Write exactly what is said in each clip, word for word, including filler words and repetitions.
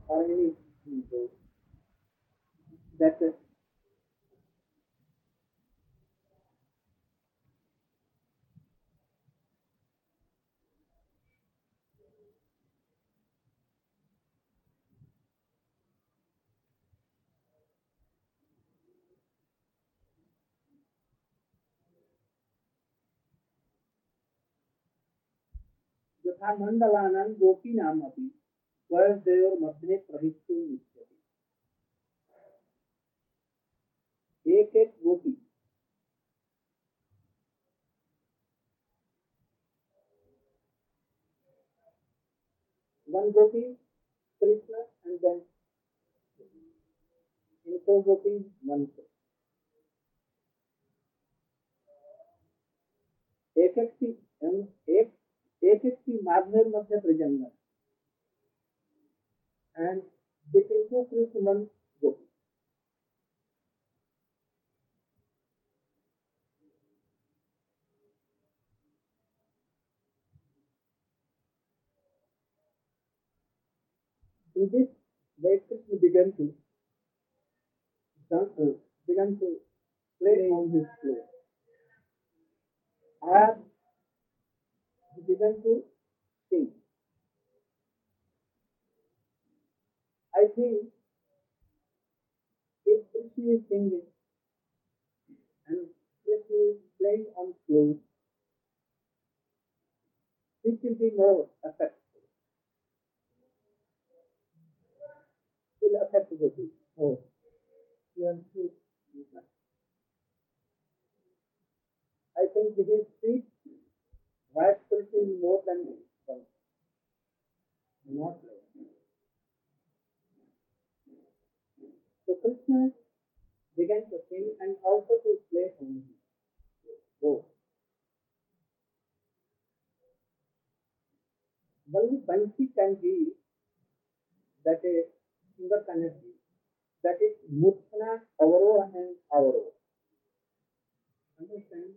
or any Hindu that uh, यथा मंडलानां गोपीनामपि स्वयंदेवमध्ये प्रविष्टुम् इच्छति। एक एक गोपी, one gopi Krishna and then in four gopis one Krishna. एक एक की एक एक एक की माधुर्य मध्य प्रजंगन and between two Krishna one gopi. In this way Krishna began to dance, uh, began to play on his flute. And he began to sing. I think if Krishna is singing and Krishna is playing on flute, it will be more effective. It will affect the people. Oh, I think his speech right Krishna is more than one. Not like. So Krishna began to sing and also to play on his bow. Only Bansi can give that a singer cannot give. That is Mutana, Avaro and Avaro. Understand?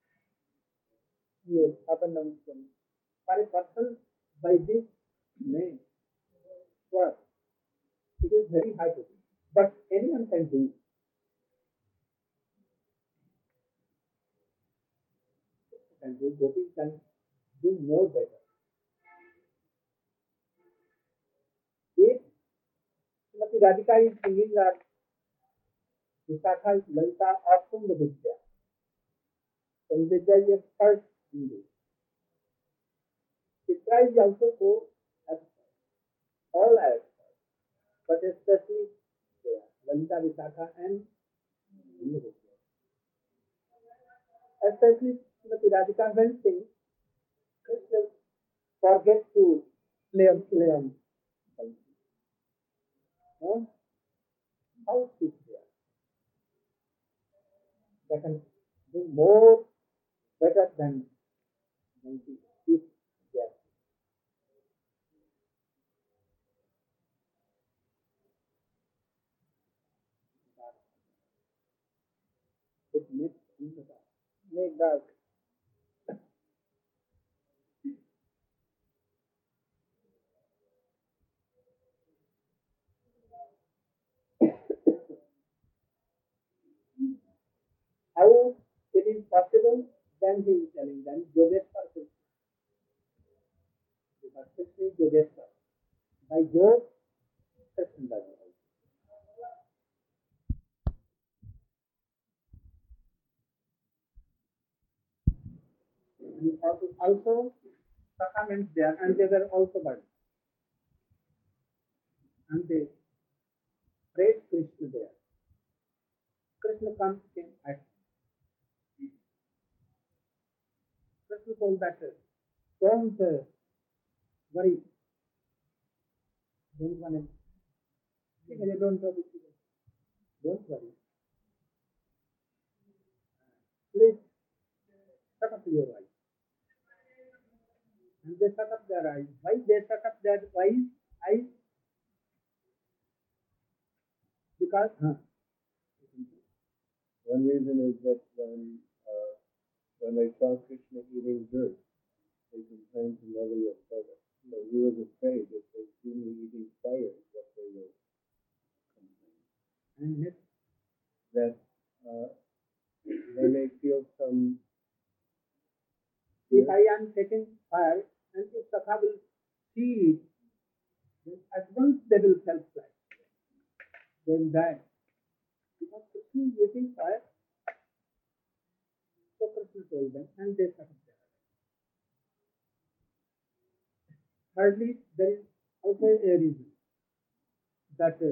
Yes, up and down. For a person by this name, Swar, it is very high to do. But anyone can do. Can do, Gopis can do more better. If Srimati Radhika is singing that Visakha is Lalita or Kumbh Vidya, Kumbh Vidya is expert in this. Chitra is also so expert. All are expert. But especially yeah, Lalita, Visakha and Kumbh Vidya. Especially Srimati Radhika when sings, Krishna forget to play on play on. Huh? How is there? They can do more better than Bansi if they are. It makes make dark. How it is possible? Then he is telling them Yogeshwar Krishna. Because Krishna is Yogeshwar. By Yog, Krishna does it. And also, also sacraments there, and they were also burned. And they prayed Krishna there. Krishna comes came at Krishna told that don't uh, worry, don't worry. Don't worry. Don't worry. Please shut up your eyes. And they shut up their eyes. Why they shut up their eyes? Eyes? Because huh. One reason is that when uh, when they saw Krishna eating dirt, they complained to Mother Yasoda. So he was afraid if they see me eating fire, what they see it, then at once they will self-fly. They will die. Because Krishna is waiting fire. So Krishna told them, and they started there. Thirdly, there is also a reason that uh,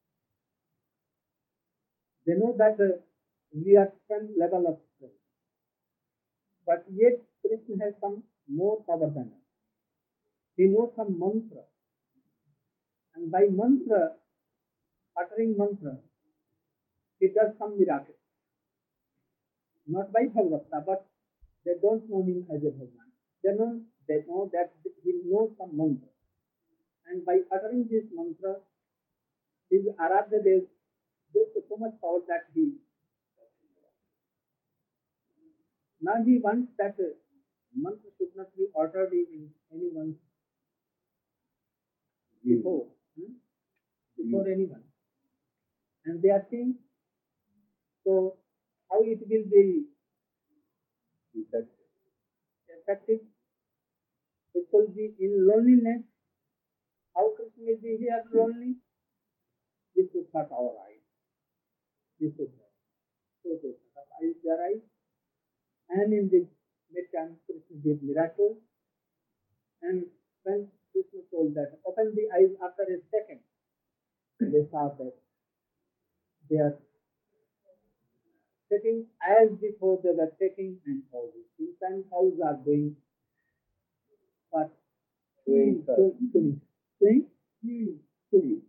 they know that uh, we are some level of strength, but yet Krishna has some more power than us. He knows some mantra, and by mantra, uttering mantra, he does some miracle. Not by Bhagavata, but they don't know him as a Bhagavan. They know, they know that he knows some mantra. And by uttering this mantra, his Aradhya Dev, there's so much power that he. Now he wants that uh, mantra should not be uttered in anyone's before, hmm? before anyone. And they are saying, so how it will be effective? It will be in loneliness. How Krishna will be here lonely? This is not our eyes. This is not. So they shut up eyes, their eyes. And in this midtime, Krishna did miracle. And when Krishna told that, open the eyes after a second, they saw that they are sitting as before they were taking and all these things. And cows are going what? Swimming. Swimming. Swimming. Swimming.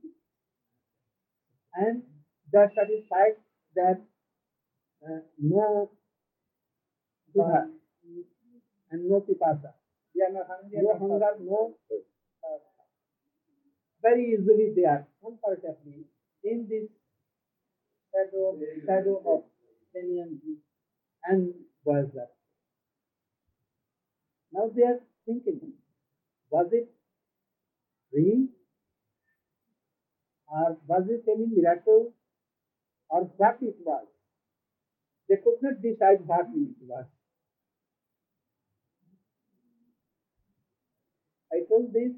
And they are satisfied that uh, no uh, and no pipasa. They are not hungry, no hunger, no uh, very easily they are comfortably in this shadow, shadow of Kenyan and was that. Now they are thinking, was it dream or was it any miracle or what it was? They could not decide what it was. I told this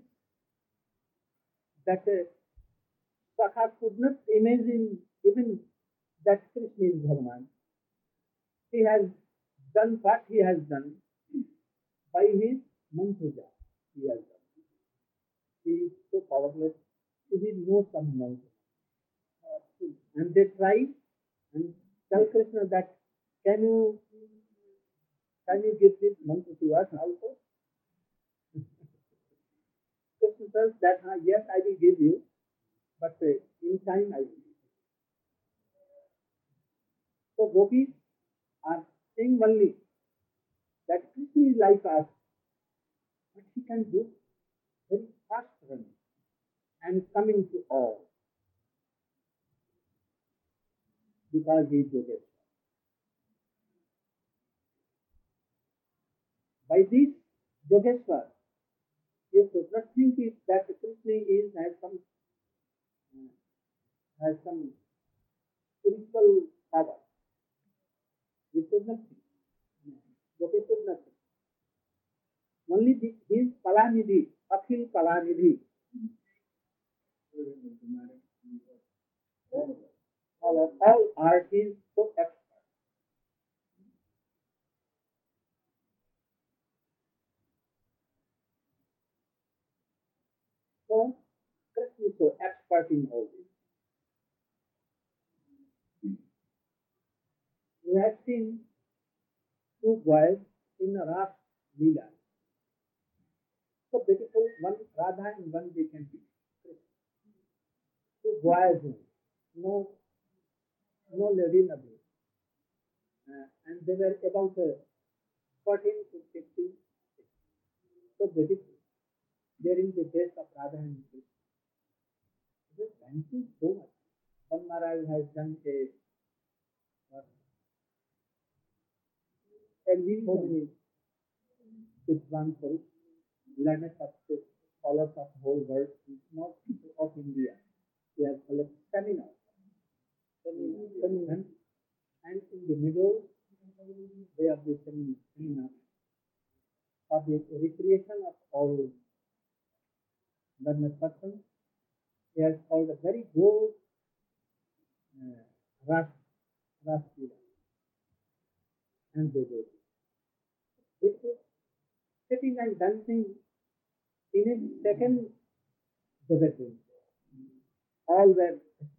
that uh, Sakha could not imagine even that Krishna is Bhagavan. He has done what he has done by his mantra. He has done. He is so powerless. He did know some mantra. And they tried and tell Krishna that can you can you give this mantra to us also? Krishna tells that uh, yes, I will give you, but uh, in time I will give you. So gopis are saying only that Krishna is like us, but he can do very fast running and coming to all because he is Yogeshwar. By this Yogeshwar, you should not think it, that Krishna is has some uh, has some spiritual power. We should not think. Gopi should not think. Only the, his Kalanidhi, Akhil Kalanidhi. All, all are his so expert. So Krishna is so expert in all this. We have seen two boys in a Ras Leela. So beautiful, one Radha and one they can be. Two boys, no, no lady nothing. Uh, and they were about uh, fourteen to fifteen. So beautiful. During the days of Radha and Krishna. They were dancing so much. One Maharaj has done a what? Exhibition with one full learned of the scholars of whole world, not of India. They have collected seminars. Seminars. And in the middle, they have the seminar for the recreation of all learned person. He has called a very good uh, ras, ras leela, and they go. With sitting and dancing in a second, the bedroom. All were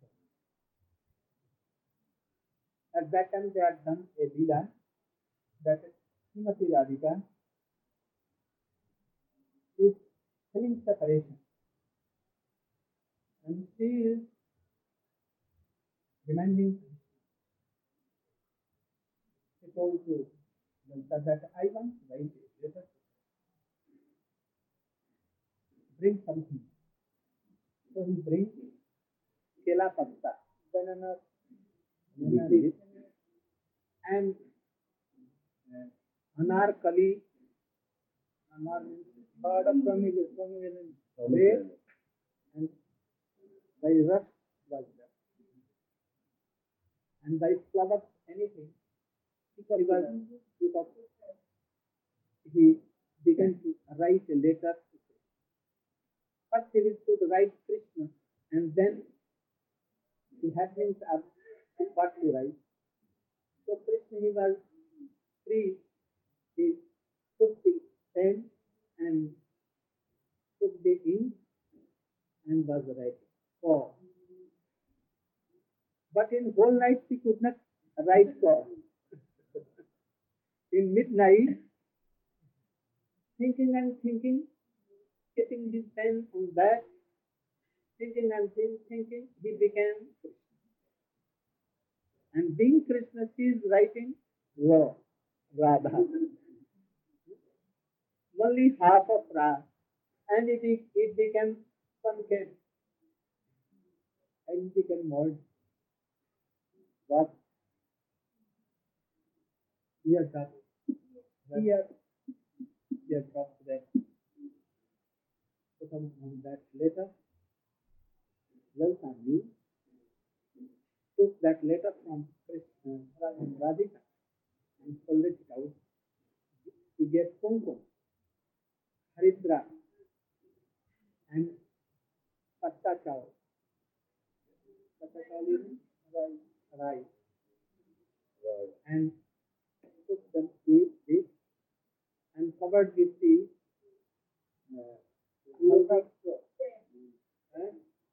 at that time they had done a leela that Srimati Radhika is feeling separation and she is demanding. She told to Lalita that I want to write a letter. Bring something. So he brings kela patta, banana, banana and uh, anarkali. Anar means part of pomegranate, bread and by rust was there. And by flowers, anything. He was, because he began to write a letter. First he was to write Krishna, and then the happenings are what to write. So Krishna, he was free. He took the pen and took the ink and was writing. Oh. But in whole night he could not write so. In midnight, thinking and thinking, keeping his pen on that, thinking and thinking, he became Krishna. And being Krishna, she is writing Ra, Radha. Only half of Ra. And it, it became concave. And it became more. What? Here dropped. Here, here dropped that. So come on that later. Lalita knew. Took that letter from Krishna, from Radhika and folded it out. He gave kumkum, haridra, and patta chawal. Patta chawal is rice, rice. Right. And took them with it and covered with the uh, lotus uh,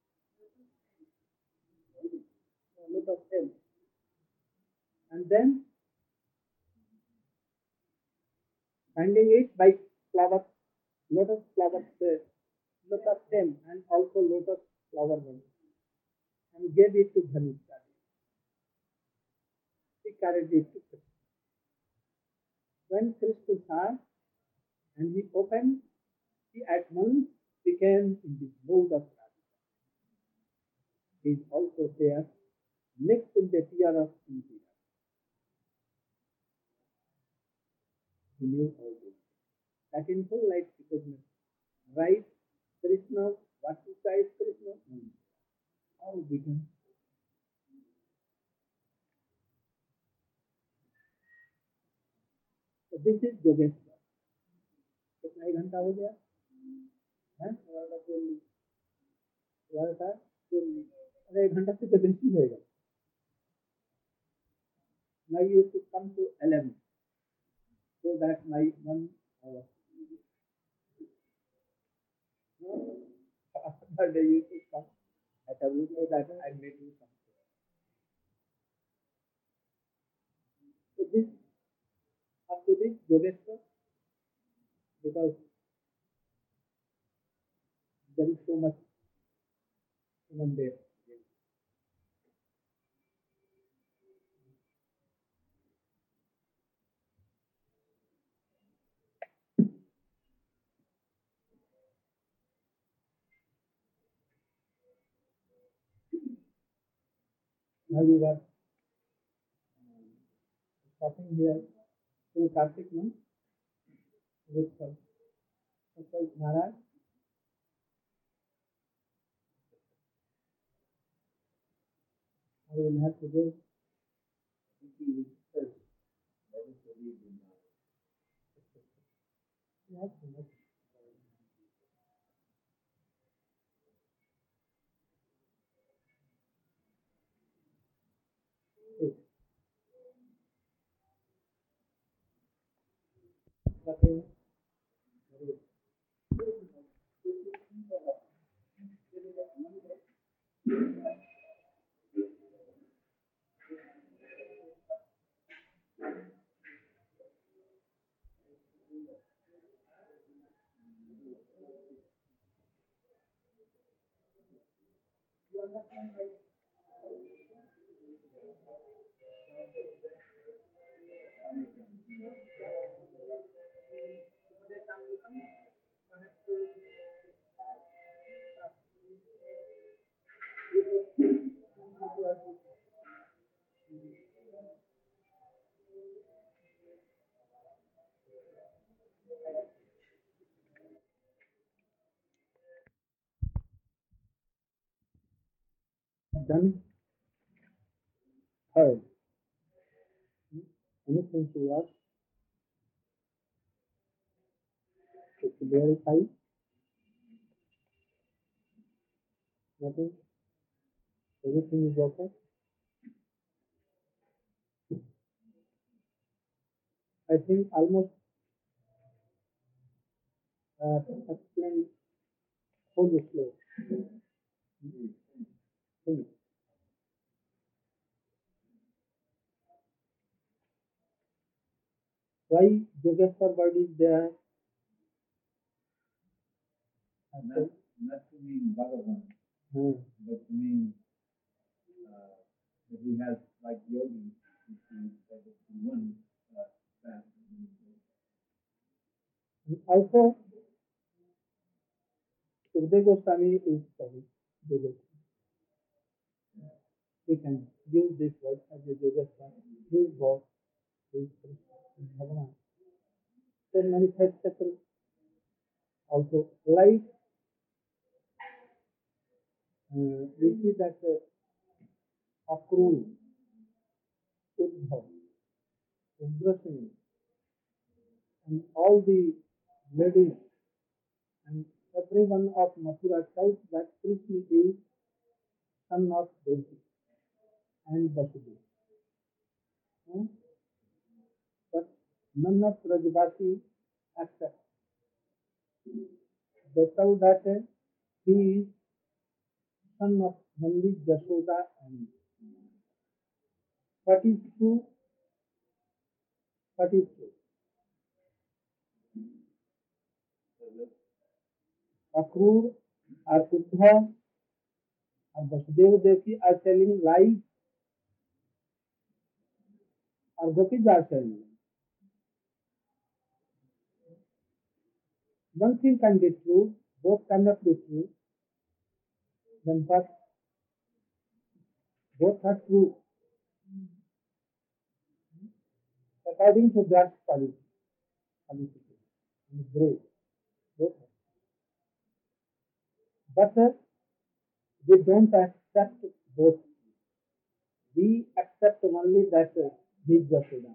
lotus stem. And then binding it by flower, lotus flower, uh, lotus stem and also lotus flower one, and gave it to Bhanucha. He carried it to Krishna. When Krishna saw and he opened, he at once became in the mood of Radhika. He is also there, mixed in the tear of Indira. He knew all this. That in full life he could not write Krishna, what to say Krishna, how began. So this is Yogeshwar. कितना एक घंटा हो गया है अरे एक घंटा से तो बेसी होएगा. Now you should come to eleven so that my one hour. Other day you should come at eleven so that I may do something. So this up to this Yogeshwar, because there is so much human there. Now you are um, stopping here to Kartik month with Sankalp Maharaj. I will have to go. Yes, Done. Third. Anything to ask? To clarify? Nothing? Everything is okay? I think almost uh, explain whole slow. Finish. Why Yogeshwar word is there? Not, not to mean Bhagavan, Hmm. but to mean uh, that he has like yogi, that is one uh, path. Also, Sukdev Goswami is studying Yogeshwar. We can use this word as a Yogeshwar. His God is Bhagavan. So manifestation also like uh, we see that uh, Akrur, Uddhav, Ugraseni, and all the ladies and everyone of Mathura shouts that Krishna is son of Devi and Vasudeva. Hmm? But none of Rajvasi accept. They tell that uh, he is son of only Jashoda and what is true, what is true. Akrur or Uddhav or Vasudeva Devi are telling lies or Gopis are telling lies. One thing can be true, both cannot be true. Then what? Both are true according to that quality, qualification, grade. Both are. But uh, we don't accept both. We accept only that uh, he is Jashoda.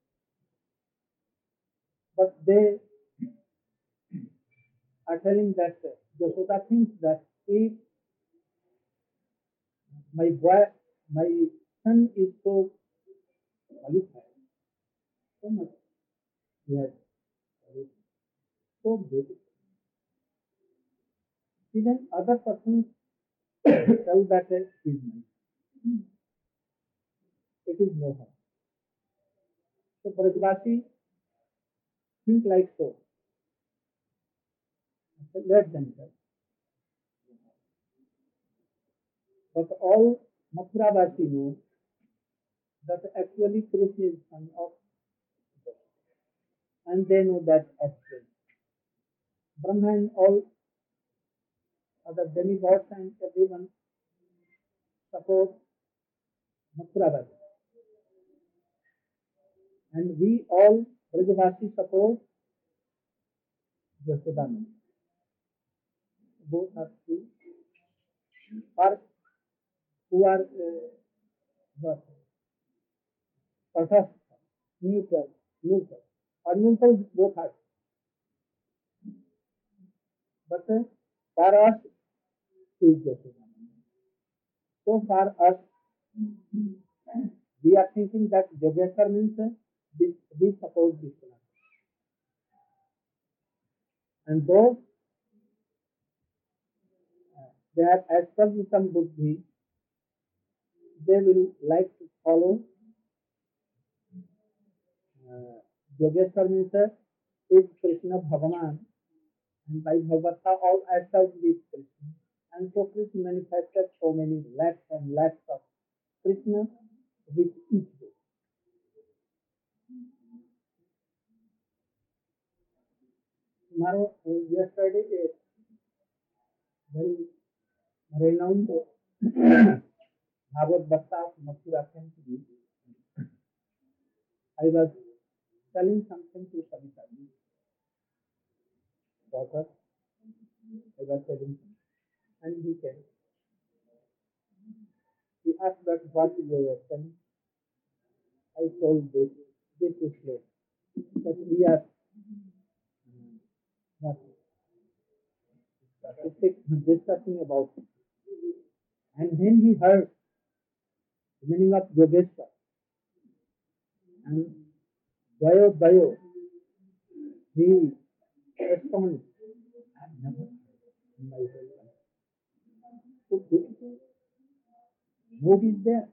But they are telling that uh, Jashoda thinks that if my boy, my son is so qualified, so much, yes, so beautiful. Even other persons tell that uh, he is nice. It is no harm. So Brajvasi think like so. So let them tell. But all Mathuravasi know that actually Krishna is son of God. And they know that actually. Brahma and all other demigods and everyone support Mathuravasi. And we all Brajavasi support Jasodhananda. Both are true. Or who are uh, what? Tatastha, neutral, neutral. Or neutral both are. But uh, for us is Jasodhananda. So for us, we are thinking that Yogeshwar means uh, we, we support this one. And those uh, they have established some buddhi, they will like to follow uh, Yogeshwar means uh, is Krishna Bhagavan, and by Bhagavata all established Krishna, And so Krishna manifested so many lakhs and lakhs of Krishna with each day. Tomorrow, uh, yesterday, a very renowned Bhagavad Bhatta of Mathura came to me. I was telling something to Savita, daughter. I was telling him, and he came. He asked that what is your telling? I told this, this is slow. That we are um, what discussing about. And when he heard the meaning of Yogeshwar and Dayo Dayo, he astonished. I have never heard in my whole life. So beautiful. What is there?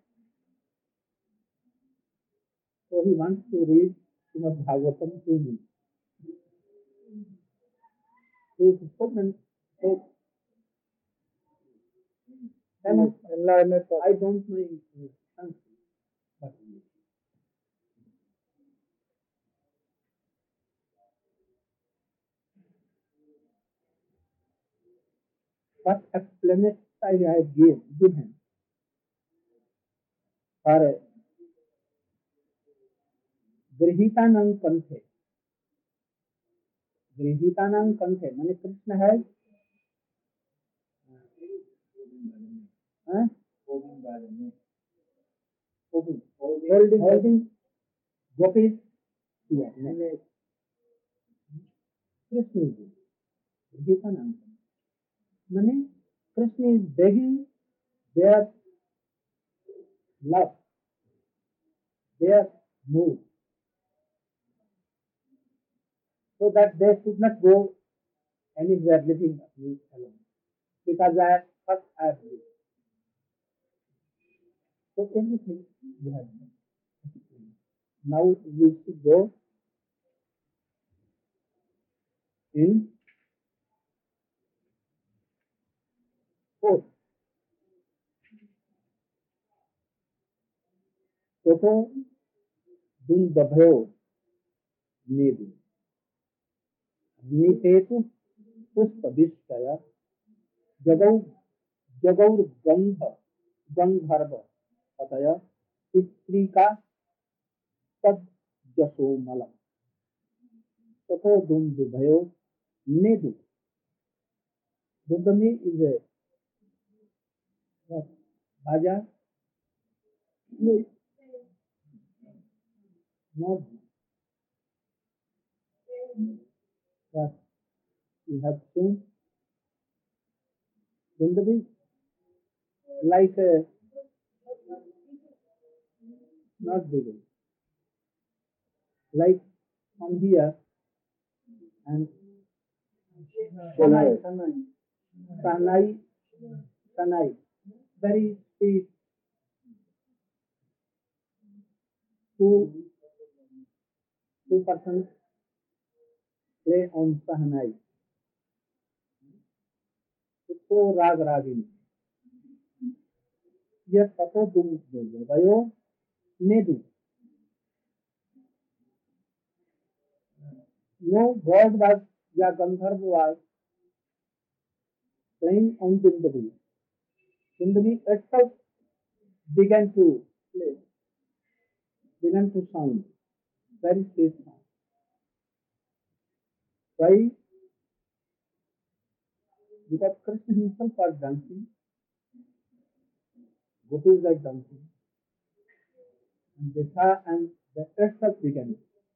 So he wants to read Srimad Bhagavatam to me. He is so many, so famous. I don't know in Sanskrit, but what explanation I have given, given for Grihitanang Kanthe. Grihitanang Kanthe, means Krishna has uh, Holding by the neck. holding, holding, holding gopis here. Neck. Krishna is Grihitanang Kanthe. Meaning Krishna is begging their love, their mood, so that they should not go anywhere living alone. Because I have first I have lived. So everything you have done. Now we should go in fourth. Toto Dundabhayo Nedu. Nipetu Puspavishkaya Jagau Jagaur Gandha Gandharva Pataya Chitrika Tad Jaso Malam. Toto Dundabhayo Nedu. Dundami is a what? Baja? No, not what you have seen. Dundabi, like a not bigger, like from here and Sanai, Sanai, Sanai, Sanai, very sweet. Two, two persons play on Sahanai. So Rag Ragini. Yes, Tato Dum Vayo Nedu. No god was, ya Gandharva was playing on Dundavi. Dundavi itself began to play, began to sound, very sweet sound. Why? Because Krishna himself was dancing, gopis were dancing, and they saw and the itself began.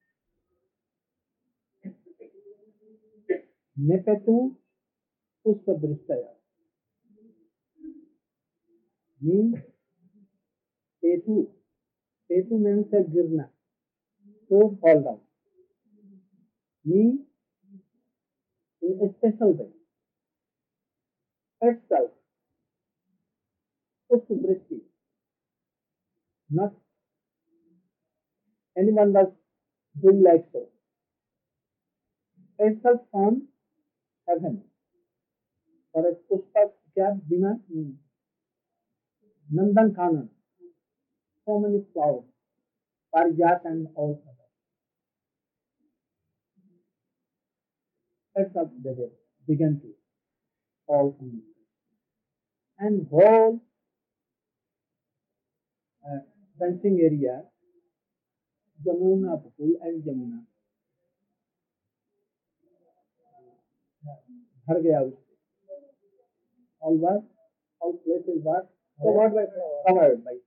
Nepetu Puspa Drishtaya. Means Petu. Petu means a girna. So fall down. Means in a special way. Itself. Puspa Drishti. Not anyone was doing like so. Itself from heaven. For a Puspa क्या बिना Nandan Kanan, so many flowers, Parijat and all others. That's up they began to fall on and whole uh, fencing area, Jamuna Pool and Jamuna, भर गया उससे. All was, all places were covered by flowers. Covered by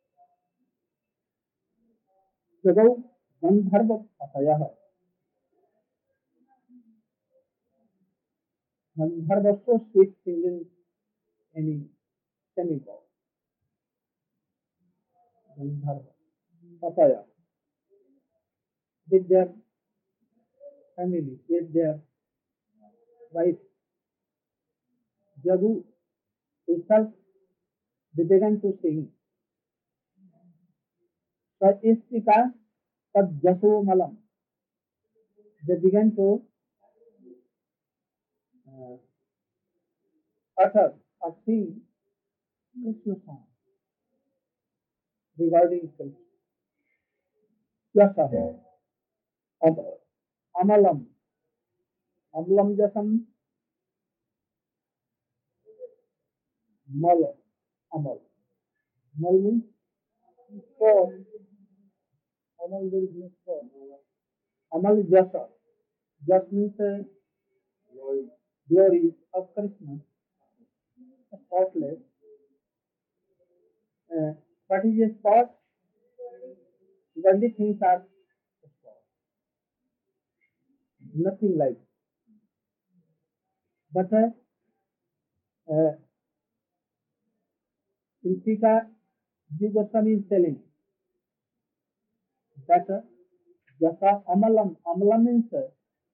जगौ Gandharva अतयः Gandharva so sweet singing any demigod. Gandharva Pataya with their family, with their wife Jagu itself, they began to sing. Istika Tad Jaso Malam. They began to uh, utter or sing Krishna song regarding Krishna. Jasa Amalam Amalam Jasam Mal Amal. Mal means form. Amal there is no form. Amal Jasa. Jas means uh, glory. Glory of Krishna. Spotless. Uh, what is a spot? Only things are spot. Nothing like. But uh, uh, Intika Ji Goswami is telling that uh, Jasa Amalam, Amalam means uh,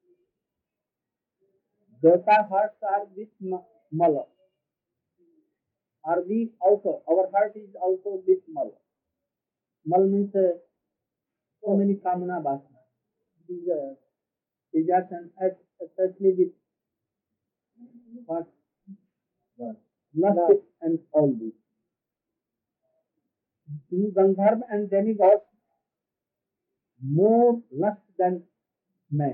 Devata hearts are with Mala. Are we also, our heart is also with Mal. Mal means uh, so many Kamana Vasana. These uh, desires and especially with what? Lust Love. And all this. In Gandharva and demigods, more lust than men.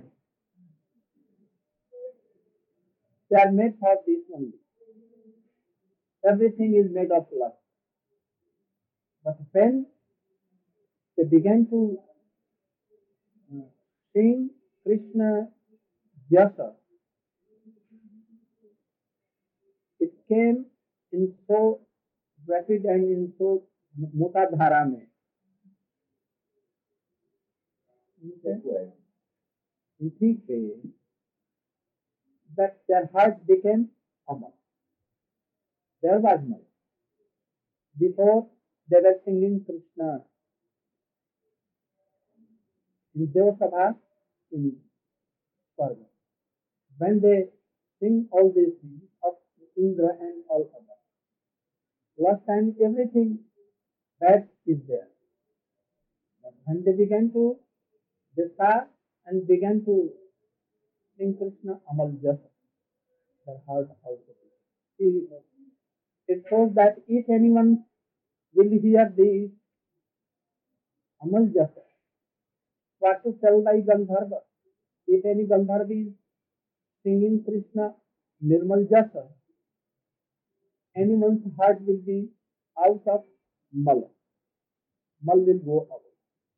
They are made for this only. Everything is made of lust. But when they began to uh, sing Krishna Jasa, it came in so rapid and in so mota dhara mein. In thick way, that their heart became Amar. There was no. Before they were singing Krishna in Devasabha, in Swarga. When they sing all these things of Indra and all others, last time everything bad is there. But when they began to, they saw and began to sing Krishna Amal Jasa, their heart also. It shows that if anyone will hear this Amal Jasa, what to tell by Gandharva? If any Gandharva is singing Krishna Nirmal Jasa, anyone's heart will be out of Mal. Mal will go away.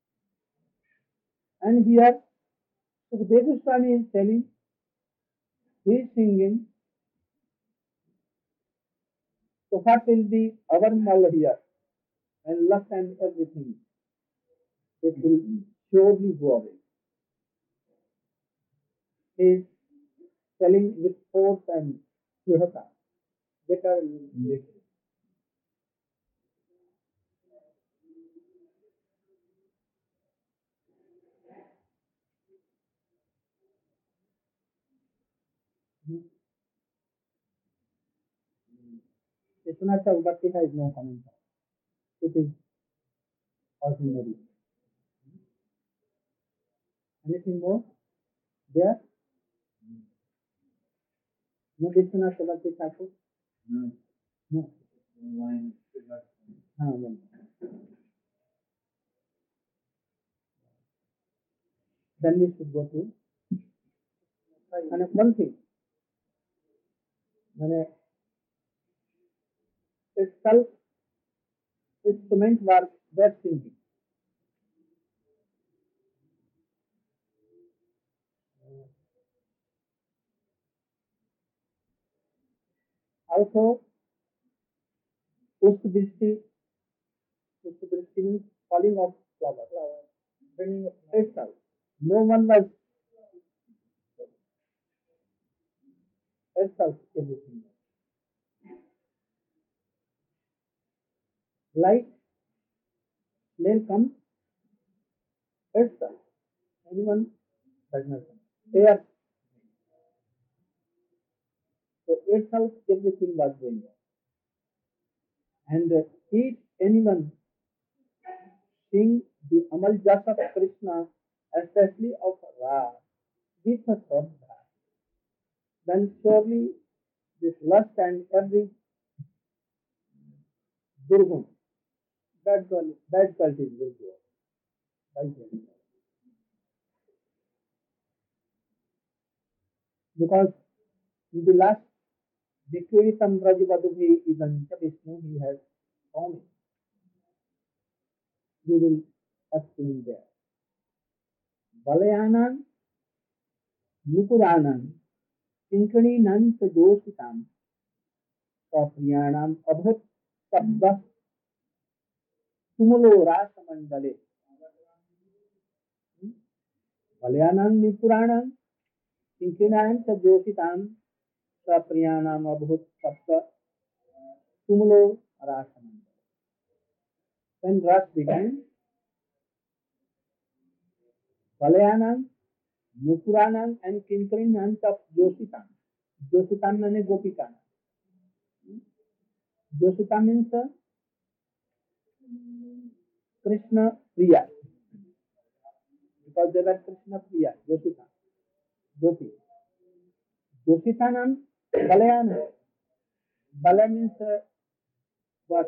And here, Sukadeva Goswami is telling, he is singing, so what will be our Mal here? And lust and everything, it will surely go away. He is telling with force and suhata. Better listen. Krishna Bhakti has no comment. It is ordinary. Anything more? There? No Krishna Bhakti Thakur? No, No. one line. Ah, one. Then we should go to and one thing. मैंने itself instrument were were singing. Also, Pushpavritti, Pushpavritti means falling of flower, bringing of itself. No one was itself everything. Light, then comes itself. Anyone does not come. Air. So itself everything was going on. And uh, if anyone sing the Amal Jas of Krishna, especially of Ra, with a Shraddha, then surely this lust and every durgun, bad quality, bad qualities will go away. Because in the last Vikritam Rajavadubhi Idancha Vishnu, he has promised. We will explain there. Balayanam, Nukuranam, Kinkaninam Sajositam, Kapriyanam Abhut Sabda Tumulo Rasamandale. Balayanam Nukuranam, Kinkaninam Sajositam, Kapriyanam Abhut Sabda Tumulo Rasamandale. When Ras began, Balayanam, Nukuranam and Kinkaninam Jositam. Jositam means Gopikana. Josita means Krishna Priya. Because they were Krishna Priya, Josita, Gopi. Jositanam Balayana. Bala means uh, what?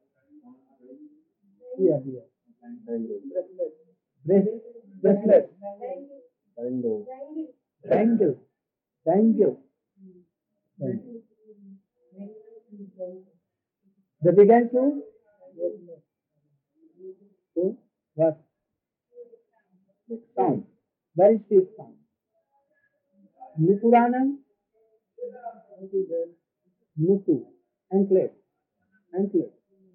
Here, here. Bracelet. Bracelet. Bangle. Bangle. Bangle. They began to to what? Sound. Very sweet sound. Nukuranam, Nuku, anklet, anklet.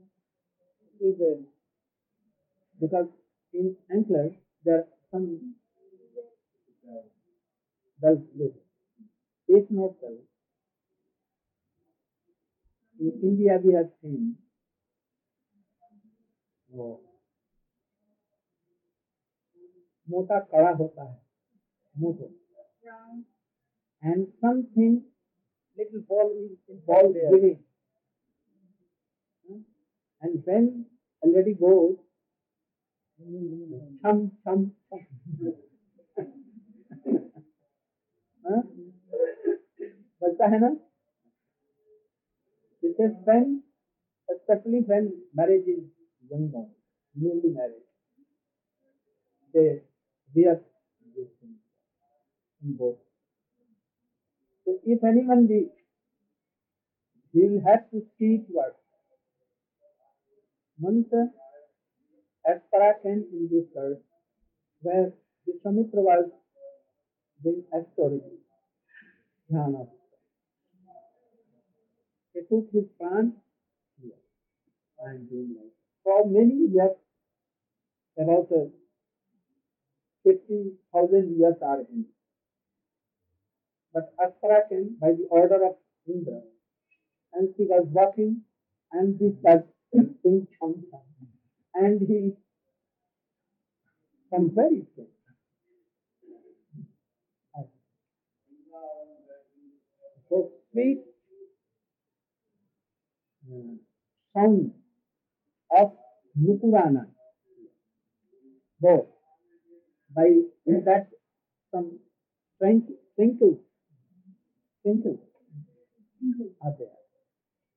Because in anklet there are some bells with it. If not bell, in India we have seen वो मोटा कड़ा होता है, मोटो, and something little ball is ball giving, and when a lady goes, chum chum chum, हाँ? बचता है ना? This is when, especially when marriage is going on, newly married, they wear this thing in both. So if anyone be, he will have to see towards. Once Aspara came in this earth, where Vishwamitra was doing astrology, dhyana. He took his pran here and doing like for many years, about uh, fifty thousand years are in. But Aspara came by the order of Indra, and she was walking, and this was doing chum chum, and he comes very strange. So sweet uh, sound of Nukurana, both by that some twinkles, twinkles, twinkles are there.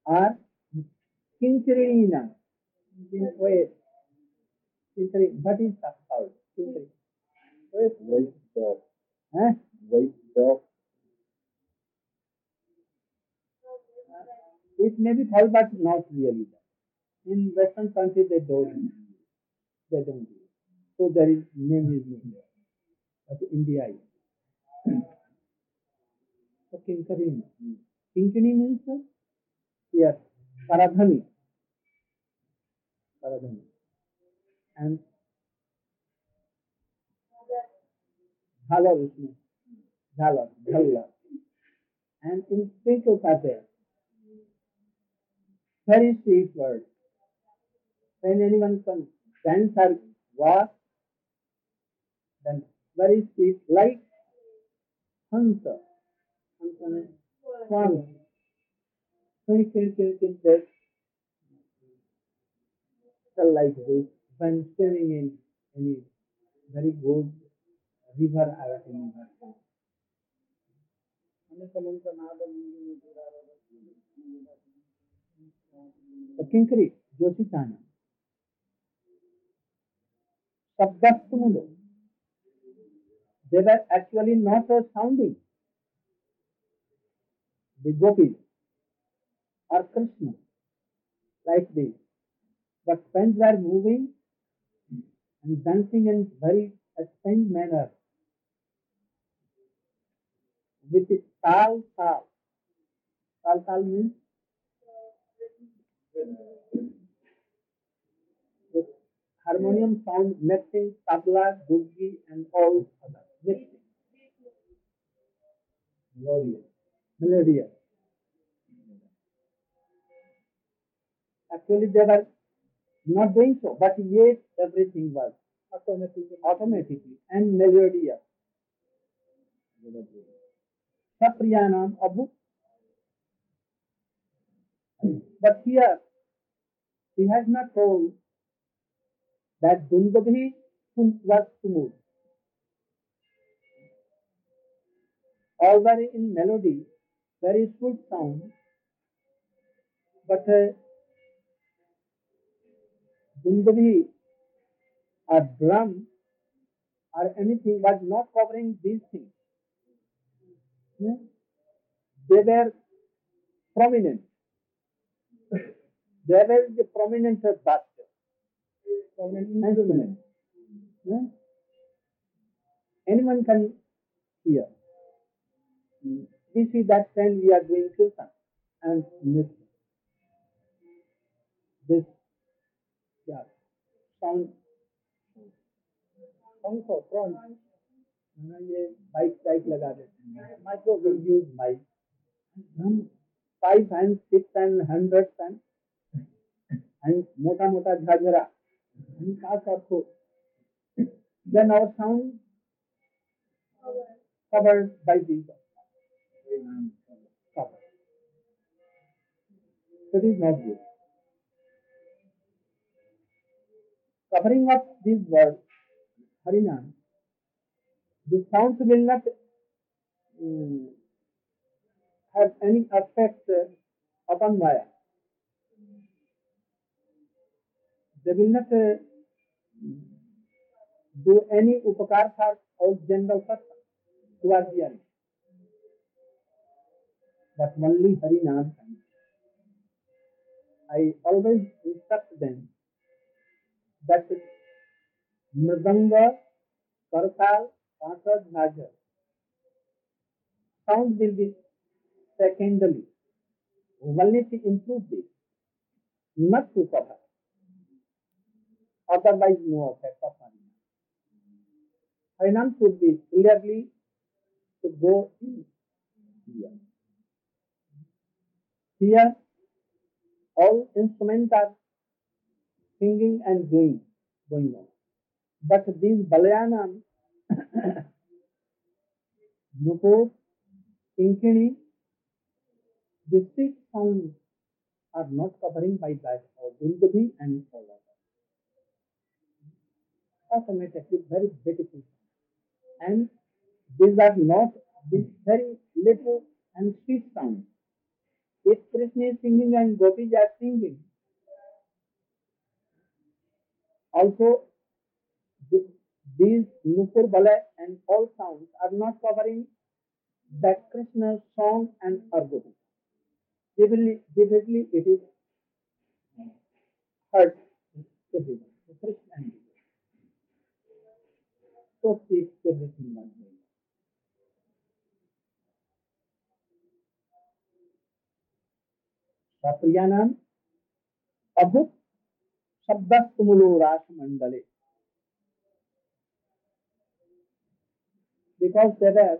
or Kinkarinina. Wait, Kinkari, what is that called? Kinkari. Wait, White dove. huh? White dove. It may be called, but not really. In Western countries, they don't. They don't do it. So there is name is not there. But India is. So Kinkari. Kinkani means uh, yes, Paradhani. Paradhani. And Jhalar usme. Jhalar. Jhalar. And in Pinko Kate, very sweet word. When anyone comes, dance or walk, then very sweet, like Hansa. Hansa means swan. Kill, kill, kill, kill, this. So like this, when swimming in any very good river or any river. The Kinkari, Joshitana, Sabdastumulo, they were actually not a sounding. The gopis or Krishna, like this. But when they are moving and dancing in very strange manner, with the tal tal. Tal tal means the harmonium sound mixing tabla, duggi and all other mixing. Melodious. Melodious. Actually, they were not doing so, but yet everything was automatically, automatically and melodious. Sapriyanam Abhu. But here, he has not told that Dundabhi was to move. Although in melody, there is good sound, but uh, Dundabhi or drum or anything was not covering these things. Yeah? They were prominent. They were the prominent basket, prominent instrument. Yeah? Anyone can hear. We see that when we are doing kirtan and nitya. This yeah, sound sound for front. ये mic type लगा देते हैं micro will use mic हम five and six and hundred and and मोटा मोटा झरझरा हम का सबको then our sound covered by these covered. That is not good. Covering up these words, Harinam, the sounds will not um, have any effect uh, upon Maya. They will not uh, do any upakar for all general person who are hearing. But only Harinam can. I always instruct them that Mridanga, Kartal, Pancha, Jhajar sound will be secondary. Only to improve this, not to cover. Otherwise, no effect of Harinam. Harinam should be clearly to go in here. Here, all instruments are singing and doing, going on. But these Balayanam, Nupur, Kinkini, the six sounds are not covering by that or Dundabhi and all that. Automatically, very beautiful. And these are not these very little and sweet sounds. If Krishna Krishna is singing and gopis are singing. Also, these Nupur Balay and all sounds are not covering that Krishna's song and Argoti. Definitely, definitely it is heard everyone, Krishna and Jesus. So sees everything one way. Sapriyanam Abhut Sabdastumulo Rasmandale. Because there are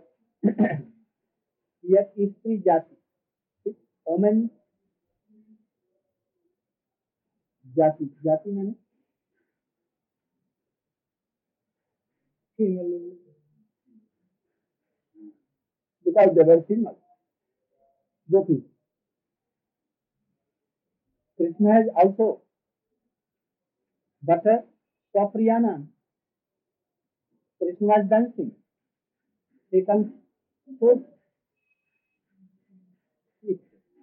here Istri Jati, women Jati, Jati means female, because they were female, gopis. Krishna has also, but uh, Sapriyana, Krishna was dancing. He comes so quick,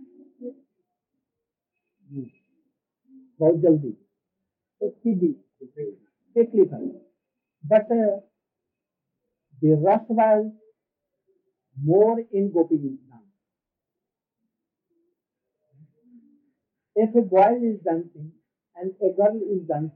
बहुत जल्दी, so speedy, quickly comes. But uh, the rush was more in Gopi dance. If a boy is dancing and a girl is dancing,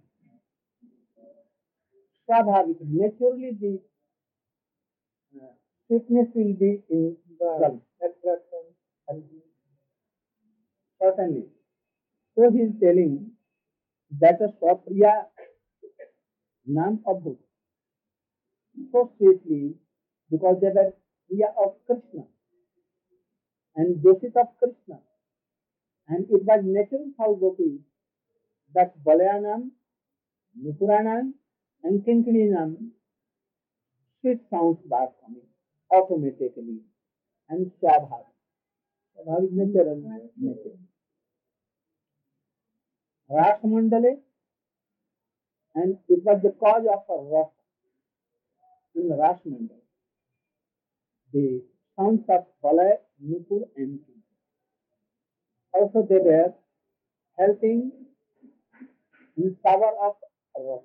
स्वाभाविक, naturally the uh, sweetness will be in the girl. Attraction, and certainly. So he is telling that a Swapriya Nam Abhu, so sweetly, because they were Priya of Krishna and Doshit of Krishna. And it was natural for gopis that Balayanam, Nupuranam, and Kinkininam, sweet sounds were coming automatically and Swabhavi. Swabhavi is natural. natural. Rasamandale, and it was the cause of a rasa in Rasamandale. The sounds of Balay, Nupur, and Kinkin. Also they were helping in power of rasa.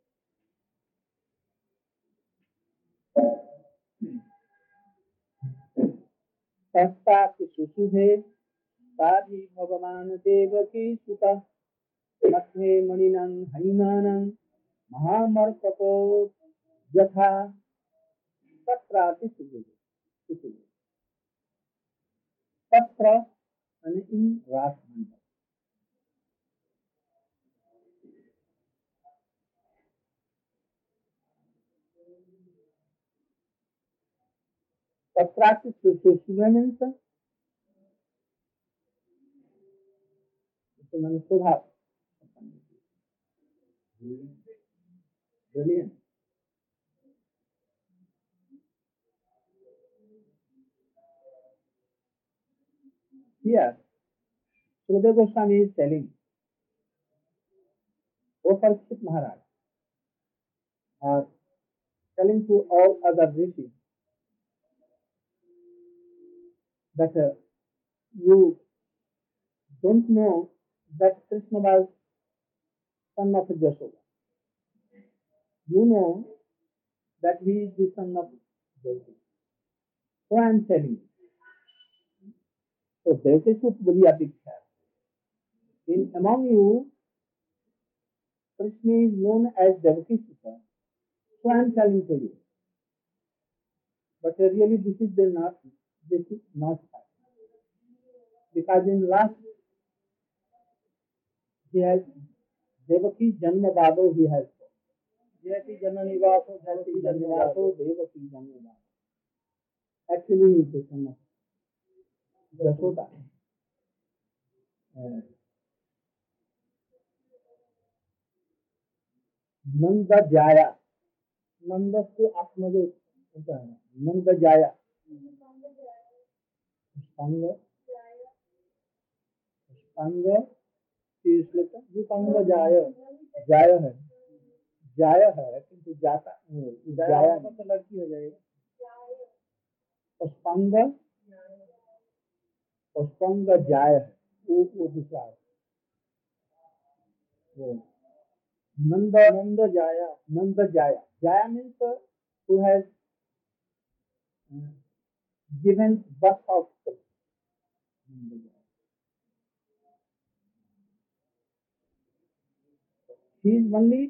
संस्था की सुशुभे तारी भगवान देवकी सुता मथे मणिनं हरिमानं महामर्कतो यथा तत्राति सुशुभे तत्र and in Rasmandal. Tatrati sushubha means it's a Subha. Brilliant. Here, Sukadeva Goswami is telling, O Parikshit Maharaj, or telling to all other rishis that uh, you don't know that Krishna was son of Jashoda. You know that he is the son of Devaki. So I am telling you. So Devaki Sut Baliya Diksha. In among you, Krishna is known as Devaki Sutta. So I am telling to you. But uh, really this is the not this is not fact. Because in last he has Devaki Janma Bado he has Jayati Janma Nivaso Jayati Janma Nivaso Devaki Janma Bado. Actually he is the son of Jashoda. Uh, Nanda Jaya. Nanda को आत्मजो होता है नंद जाया पुष्पांग पुष्पांग श्लोक रूपांग जाय जाय है जाय है किंतु जाता जाया तो लड़की हो जाएगी पुष्पांग पुष्पांग जाय है वो वो दूसरा है वो नंद नंद जाया Nand Jaya Jaya means who has uh, given birth of Krishna. He is only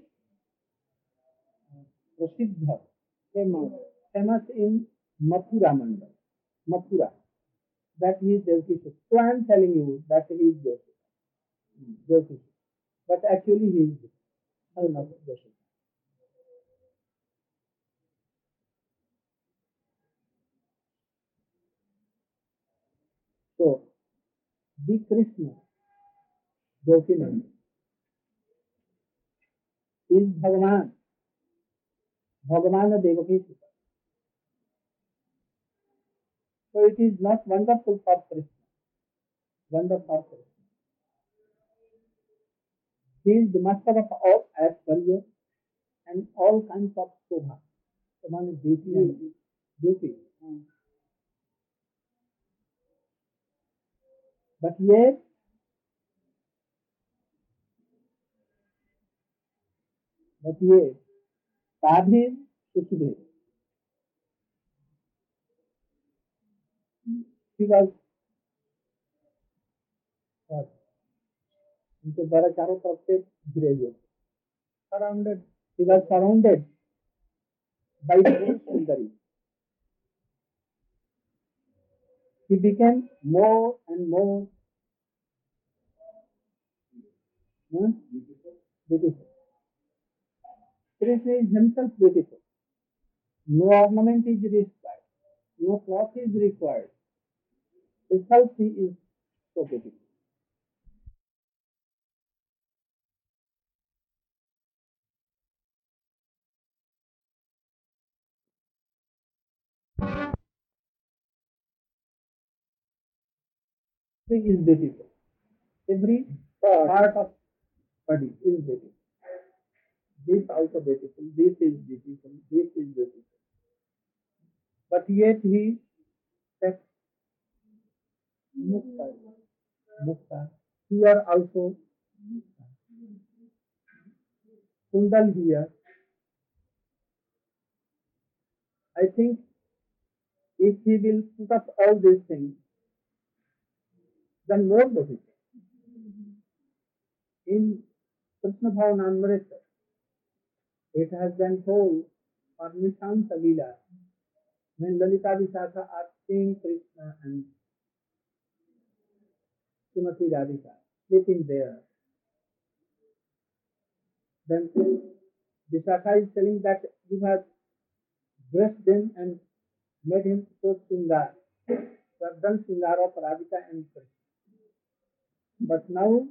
Prasiddha, famous, famous in Mathura Mandal, Mathura. That he is Devkishu. So I am telling you that he is Devkishu. Devkishu. But actually he is son of Devkishu. So, the Krishna, Devkinand, is Bhagavan, Bhagavan Devakishu. So it is not wonderful for Krishna, wonderful for Krishna. He is the master of all Aishwarya and all kinds of Shobha. Shobha means beauty and beauty. But yet, but yet, Sadhi Susudeva, he was what? उनके द्वारा चारों तरफ से घिरे हुए surrounded. He was surrounded by the Sundari. He became more and more huh, beautiful. Krishna is himself beautiful. No ornament is required. No cloth is required. Himself he is so beautiful. He is beautiful. Every part of body is beautiful. This also beautiful. This is beautiful. This is beautiful. But yet he said, Mukta, Mukta. Here also Kundal here. I think if he will put up all these things, then more beautiful. In Krishna Bhavanamrita, it has been told for Nishanta Leela, when Lalita Vishakha are seeing Krishna and Srimati Radhika sleeping there, then Vishakha is telling that you have dressed him and made him so singar. You have done singar of Radhika and Krishna. But now,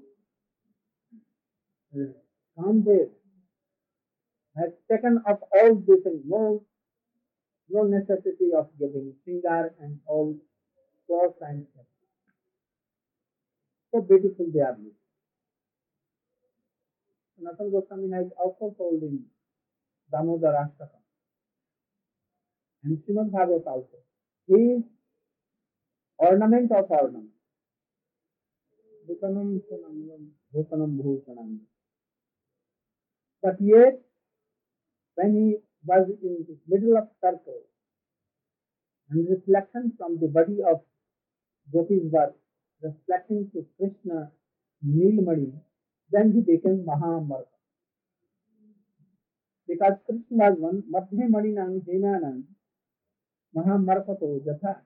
uh, Kamdev has taken up all this and no, no necessity of giving singar and all clothes and stuff. So beautiful they are. Sanatana Goswami has also told in Damodar Ashtakam and Srimad Bhagavad also. He is ornament of ornament. Bhutanam Sanangam, Bhutanam Bhutanam. But yet, when he was in the middle of circle, and reflection from the body of Gopi's birth, reflecting to Krishna Nilmani, then he became Mahamarka. Because Krishna was one, Madhya Madinam Hemanam, Mahamarkato Jatha.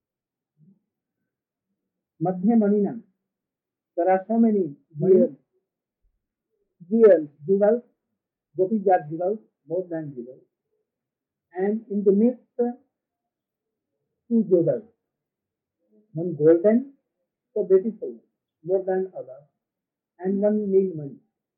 Madhya Madinam. There are so many jewels, jewels, jewels, Gopis are jewels, more than jewels. And in the midst, two jewels. One golden, so beautiful, more than others, and one Nilmani.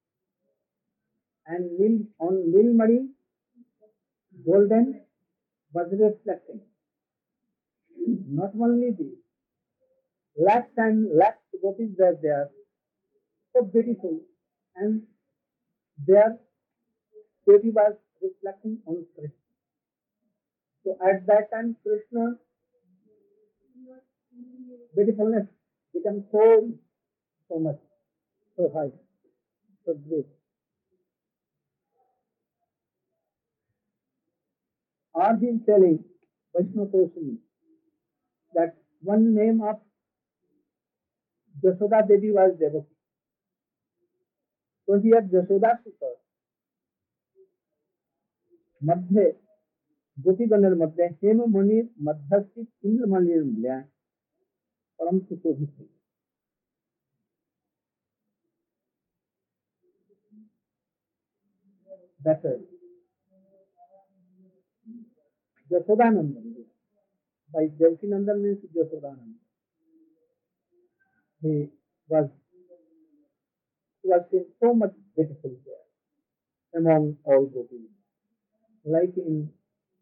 And Nil, on Nilmani, golden was reflecting. Not only this, lakhs and lakhs gopis were there, so beautiful, and their beauty was reflecting on Krishna. So at that time, Krishna beautifulness became so so much, so high, so great. Or he is telling Vaishnava Toshini that one name of Jashoda Devi was Devaki. So here Jashoda Sutta मध्ये गोपीगणर मध्ये हेम मुनि मध्यस्थित इंद्रमणि मूल्या परम सुशोभित. That uh, Jashodanandan, by Devakinandan means Jashodanandan. He was he was seen so much beautiful there among all gopis. Like in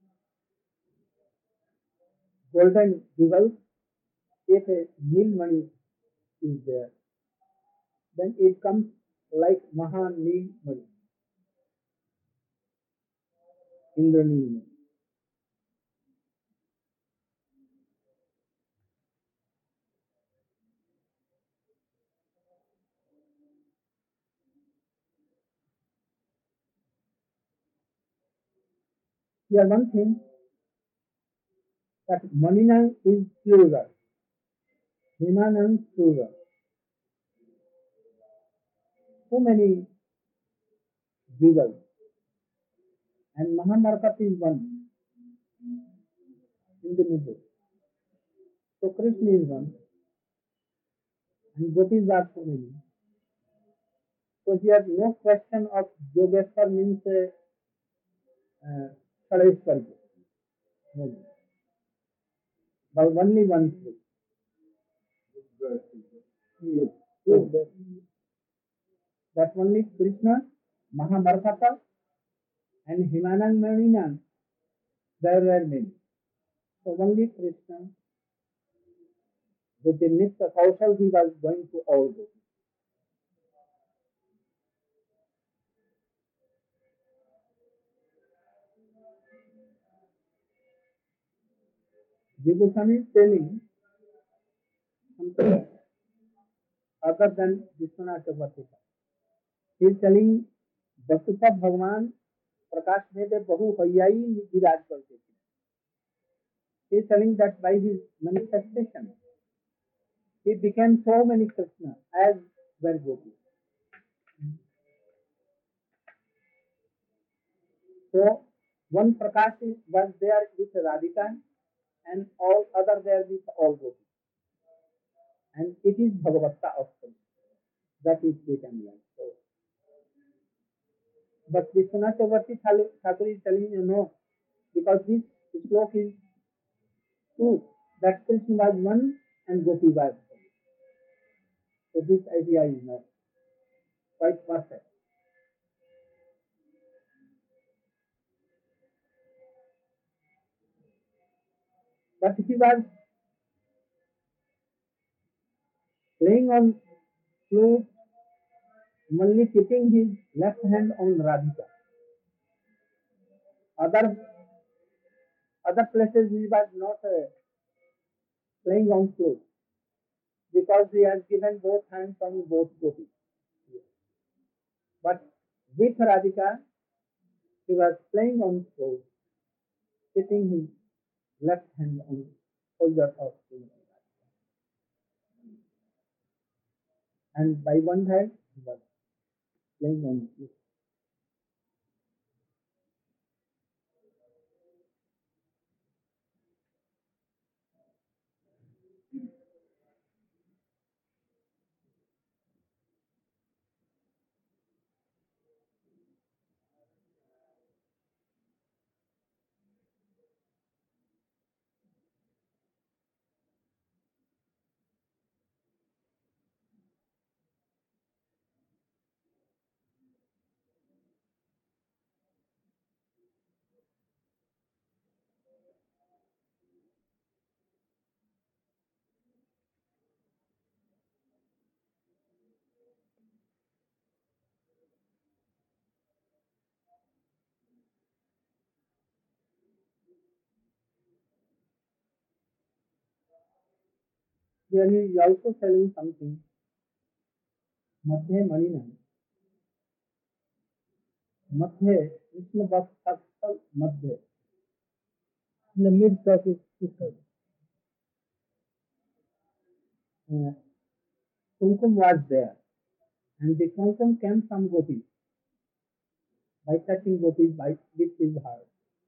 golden jewels, if a Nilmani is there, then it comes like Maha Nilmani, Indra Nilmani. Here one thing, that Maninang is plural, Himanang plural. So many jewels, and Mahamarkat is one in the middle. So Krishna is one, and gopis are so many. So here no question of Yogeshwar means uh, Sareshwar. No. But only one truth. Yes. So that, that only Krishna, Mahamarkata, and Himanang Maninang, there were many. So only Krishna, with the Nitya Kaushal, he was going to all gopis. Jigusami is telling something other than Vishwanath Chakravarti. He is telling वस्तुतः भगवान प्रकाश में दे बहु हयाई विराज करते थे. He is telling that by his manifestation, he became so many Krishna as were gopis. So one Prakash was there with Radhika, and all other there with all gopis. And it is Bhagavatta also. That is become like so. But Vishwanath Chakravarti Thakur is telling you no, because this slok is true, that Krishna was one and Gopi was one. So this idea is not quite perfect. But he was playing on flute, only keeping his left hand on Radhika. Other other places he was not uh, playing on flute, because he has given both hands on both gopis. But with Radhika, he was playing on flute, keeping his left hand on shoulder of Radhika. And by one hand he was playing on flute. Here he is also telling something, Madhya Maninam. Madhya, Krishna Bhakta Madhya. In the midst of his sisters. Uh, Kumkum was there. And the Kumkum came from Gopis. By touching Gopis by, with his heart.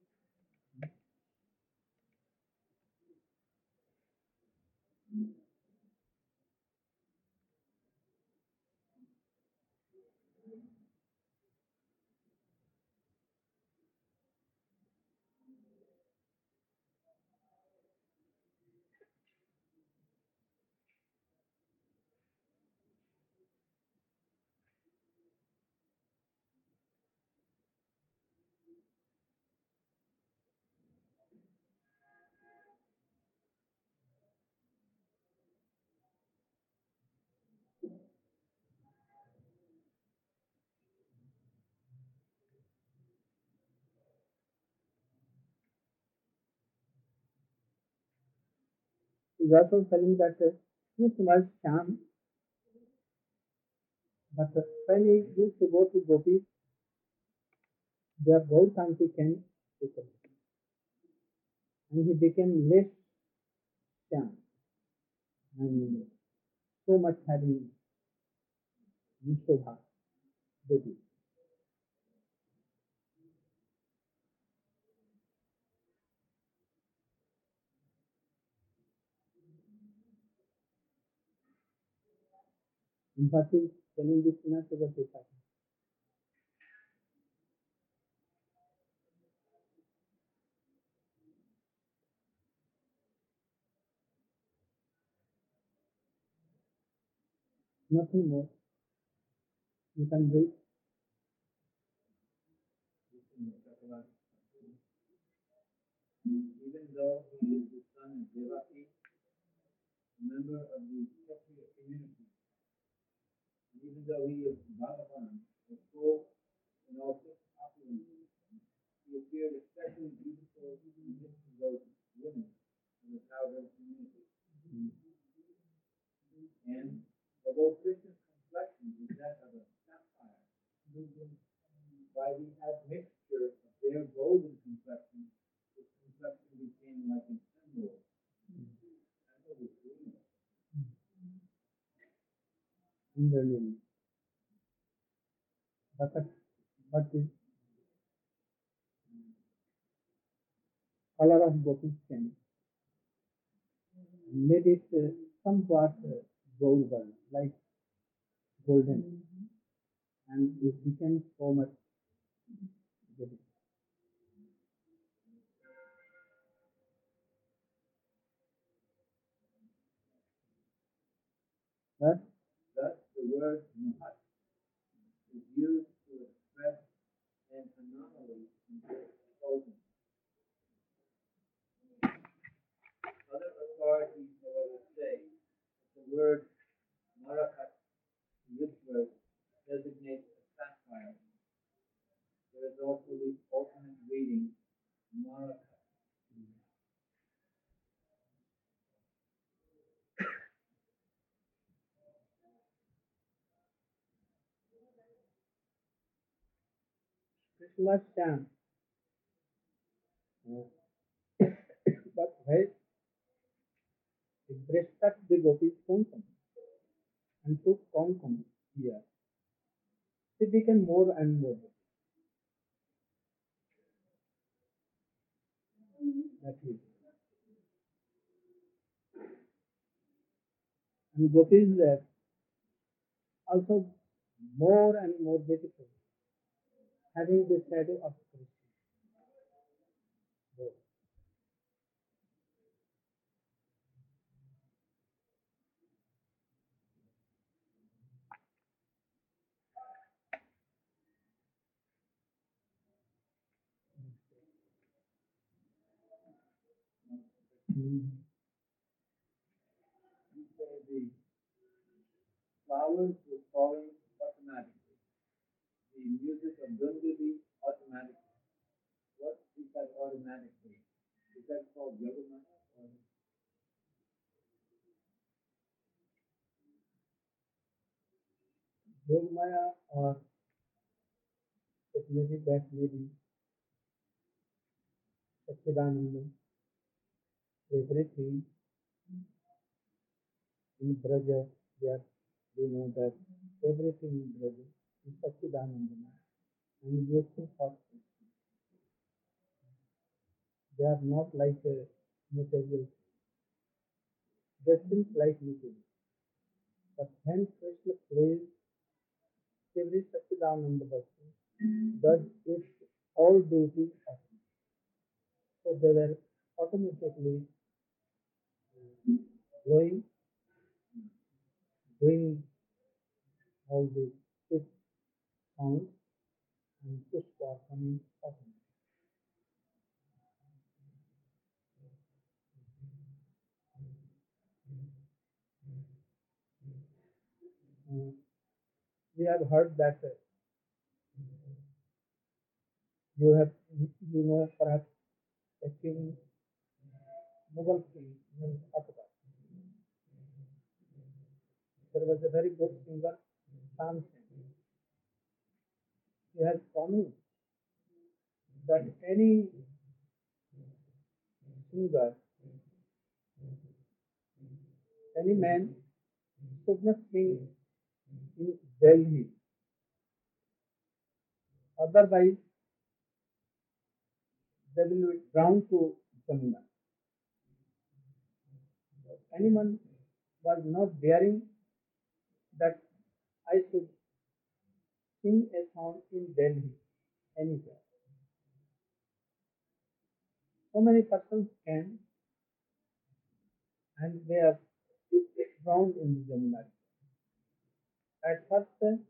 He's also telling that uh, Krishna was Sham, but uh, when he used to go to Gopis, their Gaurakanti came to him. And he became less Sham. And so much had he Vishobha, baby. In fact, he's telling this not to the disciples. Nothing more. You can read. Even though he is the son of Devaki, a member of the Kshatriya community, and even though he is Bhagavan, the soul and also opulent, he appeared especially beautiful in the midst of those women in the cowherd community. And although Krishna's complexion is that of a sapphire, by the admixture of their golden complexion, his complexion became like an emerald. Emerald is green. In the name. But, but the color of Gopis came. Made it uh, somewhat uh, golden, like golden. And it became so much beautiful. Thus, Thus, the word Mahat is used to express an anomaly in this clothing. Other authorities, however, say that the word Marakat in this verse designates a sapphire. There is also the alternate reading Marakat. Krishna was Sham. But when he breasted the Gopis Kumkum and took Kumkum here, he became more and more. That is. And Gopis were also more and more beautiful, having the shadow of Krishna. Mm. You say the flowers were falling automatically. The music of Gundavi automatically. What is that automatically? Is that called Yogamaya? Or Yogmaya, or it may be that maybe Satchidananda, everything in Braja, there we know that everything in Braja is Satchidananda. And useful for they are not like a material. They seem like material. But when Krishna plays every Satchidananda Vastu, does its all duties of it. So they were automatically going, doing all the six sounds and pushpa coming automatically. Uh, we have heard that uh, you have, you know, perhaps a king, Mughal king named Akbar. There was a very good singer, Tansen. He has promised that any singer, any man should not sing in Delhi. Otherwise, they will be drowned to Jamuna. Anyone was not daring that I should sing a song in Delhi anywhere. So many persons came and they are drowned in the Jamuna. At first,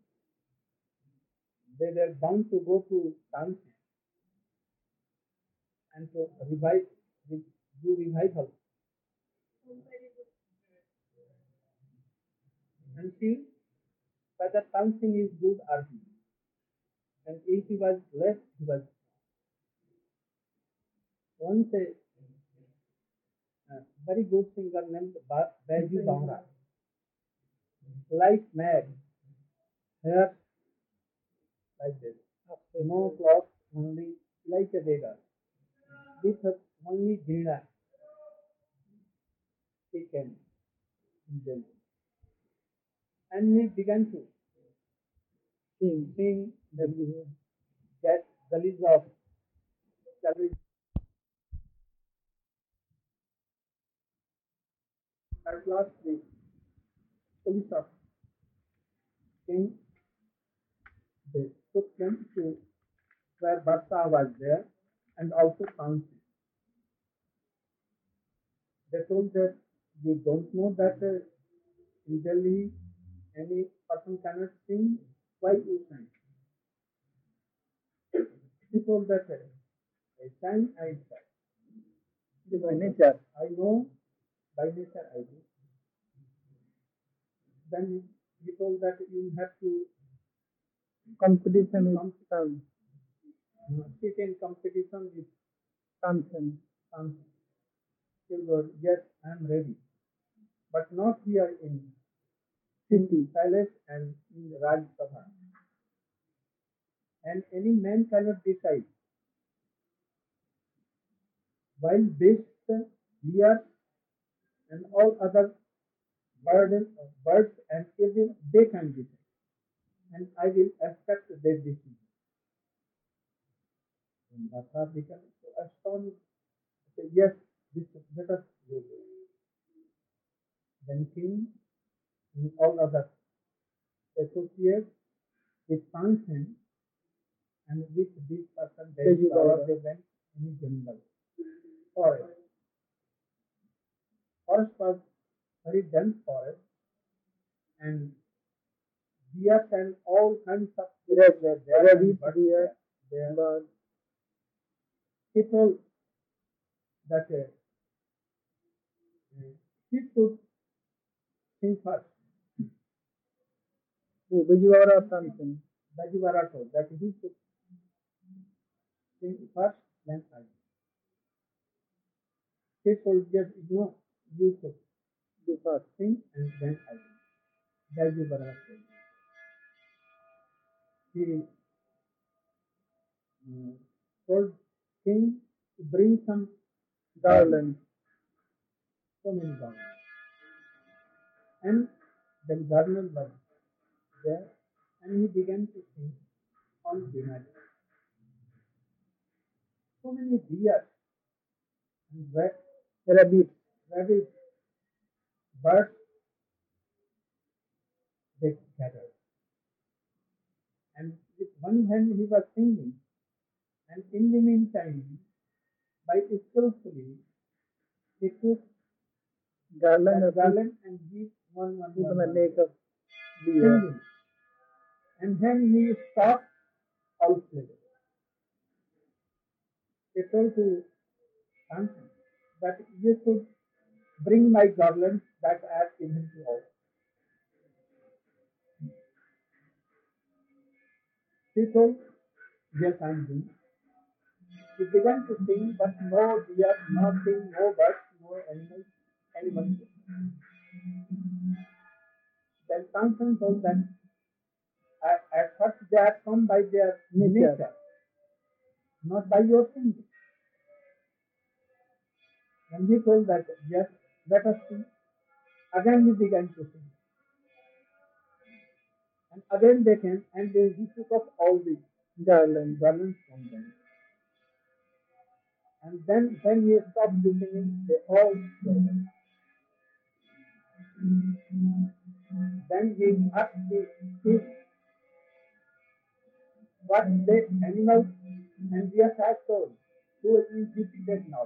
they were bound to go to Tansi and to revive, do revival. And see whether something is good or not. And if he was less, he was once a uh, very good singer named Baiju Bamra, like mad, hair like this, no cloth, only like a beggar, with only Veena, he came in Delhi. And he began to sing, sing the that gullies of Delhi. At last, the police of king, they took them to where Bhatta was there and also found him. They told that you don't know that uh, in Delhi any person cannot sing, why you sing? He told that uh, I sang, I sang. By nature, I know, by nature I do. Then he told that you have to competition with um, sit in competition with Tansen. Tansen. He told, yes, I am ready, but not here in city palace and in Raj Sabha. And any man cannot decide while beasts, deer, and all other birds, birds and even they can decide. And I will accept their decision. And Bhatta became so astonished. He said, yes, this let us go there. Then king and all other associates with Tansen and with this person they they went in the jungle forest. Forest was very dense forest and deer and all kinds of deer were there. Rabbit, deer, there. But he told that uh, he should think first. Oh, Vijayawada something. Vijayawada told that he should think first, then I. He told just ignore, you should do first thing and then I. Vijayawada told. he uh, told king to bring some garlands, so many garlands. And then garland was there, and he began to sing on dinner. So many deer and ra- rabbits, rabbits, birds, they gathered. And with one hand he was singing, and in the meantime, by skillfully, he took garland, that garland and gave one one one, one leg of deer. And then he stopped all pleasure. He told to Samson that you should bring my garland that I have given to all. He told, yes, I am doing. He began to sing, but no deer, nothing, no birds, no animals, anyone. Then Samson told them, at, at first they have come by their nature, nature not by your singing. And he told that, yes, let us sing. Again he began to sing. And again they came, and they, he took up all the garlands, garlands from them. And then when he stopped singing, they all sang. Then he asked the chief what the animals and deer have told, who is defeated now.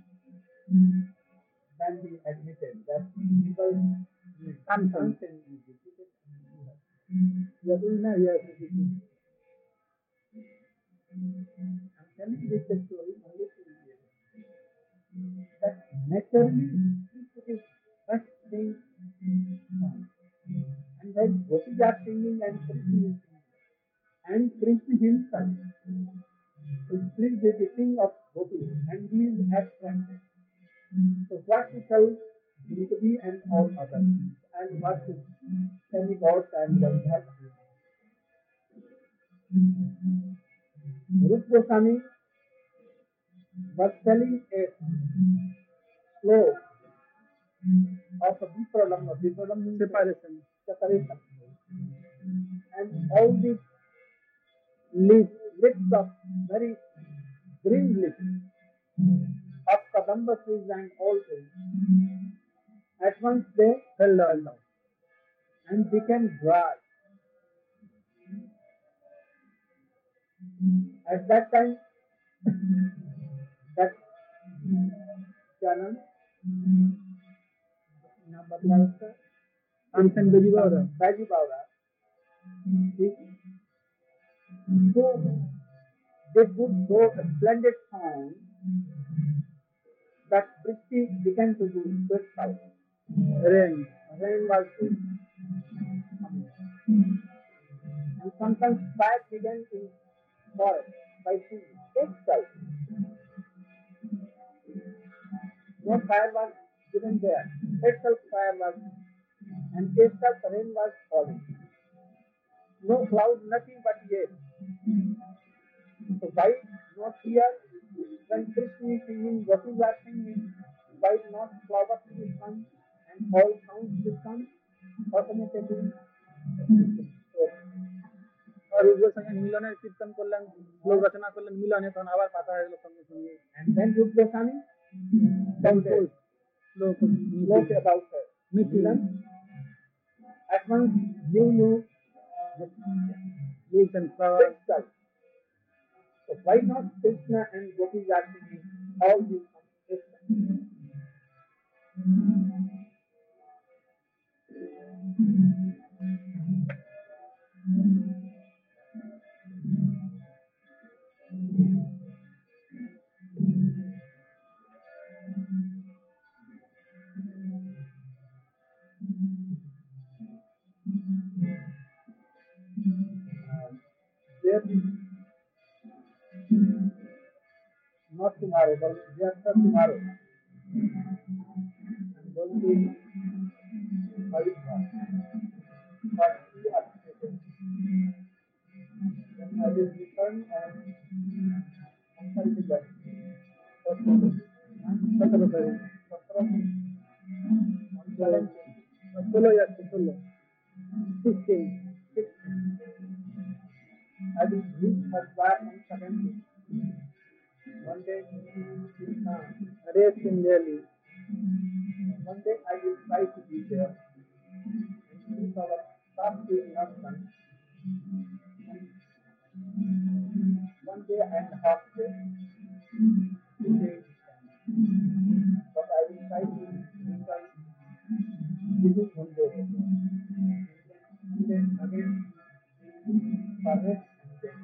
Then he admitted that he was Samson is defeated. Yadulna, yes, it is. I'm telling this story only to you that naturally it is first thing. And when Gopis are singing and Krishna is singing, and Krishna himself is pleased with the king of Gopis, and he is abstracted. So what to tell Gopis and all others, and what to demigods and Gandharvas. Rupa Goswami was telling a flow of a Vipralam, a Vipralam means separation, separation. And all these leaves, leaves of very green leaves of Kadamba trees and all trees, at once they fell down and became dry. At that time, that Chanan, Samson Bajibawra, Bajibawra, so they put so a splendid song that Prithvi began to do this house. Rain, rain was good. And sometimes fire began to fall by singing itself. No fire was given there. Itself fire was, and itself rain was falling. No cloud, nothing but air. So why not here? When Krishna is singing, Gopis are singing, why not flowers will come and all sounds will come automatically? और उस संगे मिलने कीर्तन करलें लोग रचना करलें मिलने तो आवाज पाता है लोग संगे संगे and then Rupa Goswami composed लोग लोग about her Milan at once new new leaves and flowers. So why not Krishna and Gopis are singing all these songs? There is not tomorrow, but just tomorrow. I'm going to Haridwar for three hours. born on on thirty-one. सत्रह तारीख सत्रह on seventeen. ষোলো যাচ্ছে ষোলো sixteen sixteen. I will reach her back on seventeen. One day uh, rest in Delhi. One day I will try to be there and keep our staff being not done. One day I am half day. Two days. But I will try to return within one day. And then again for rest and then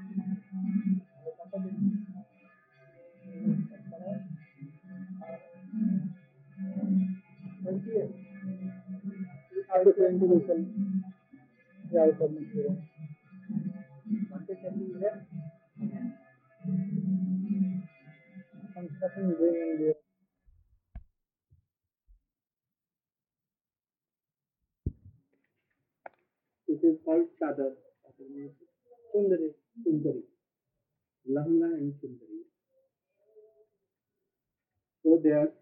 twentieth. After twenty we shall try for next year. One day can be there. Construction is going on there. This is called chadar. Sundari. Sundari. Lahanga and Sundari. So they are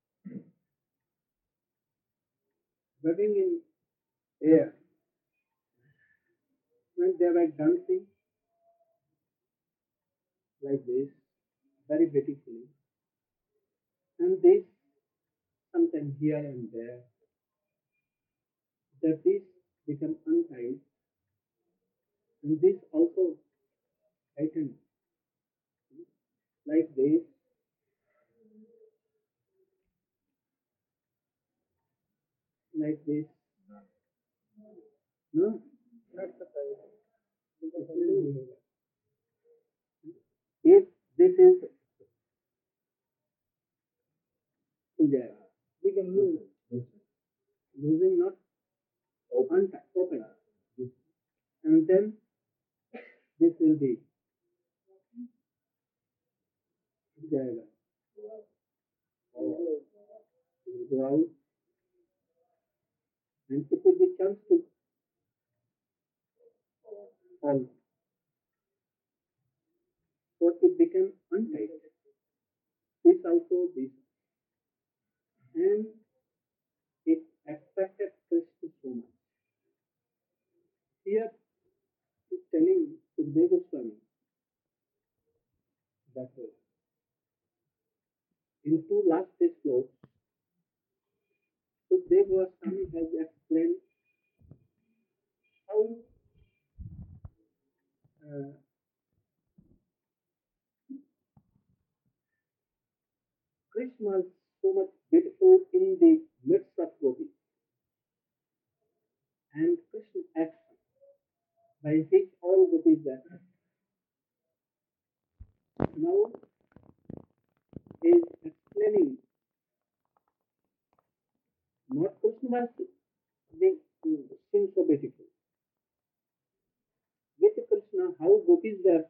living in air. When they were dancing like this, very beautifully, and this sometimes here and there, that this become untied, and this also tightened like this. Like this. No? Not the tight. If this is Punjab, we can lose. Losing not open, open. And then this will be Jaiva. It will go out. And it will be chance to fall. So it became untight. This also, this. And it attracted Krishna so much. Here, he's telling Sukadeva Goswami that in two last slokas, Sukadeva Goswami has explained how uh, Krishna is so much beautiful in the midst of gopis. And Krishna acts by which all gopis are. Now he is explaining not Krishna was being sing so beautiful. With Krishna, how gopis were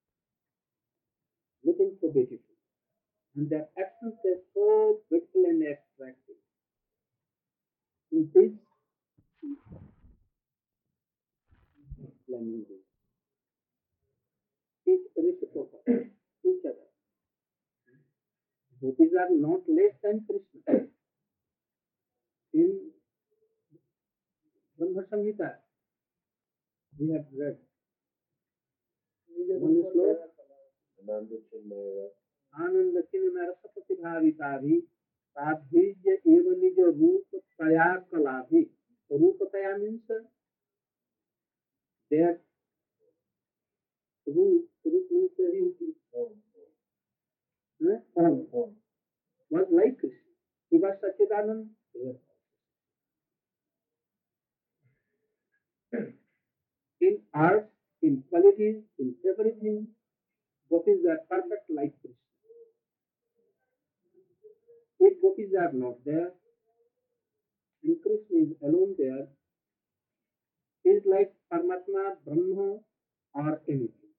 looking so beautiful. And their actions were so beautiful and attractive. In this, explaining this. Each reciprocal, each other. Gopis are not less than Krishna. In Brahma Samhita, we have read one sloka. आनंद चिन्मय रस प्रतिभाविता भी ताभीज्य एवं निज रूप तया कला भी रूप तया means their रूप रूप means beauty form was like Krishna. He was Sachidanand. In art, in qualities, in everything, gopis are perfect like Krishna. If gopis are not there, and Krishna is alone there, he is like Paramatma, Brahma, or anything.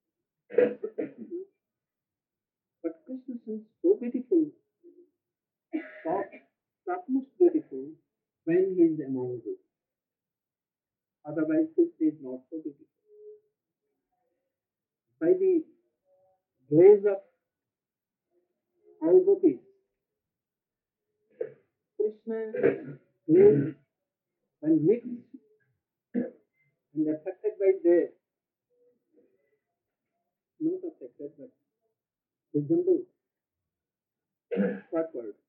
But Krishna seems so beautiful, soft, topmost beautiful, when he is among us. Otherwise, Krishna is not so beautiful. by the grace of all gopis, Krishna grace when mixed and affected by their, not affected, but resemble, what word?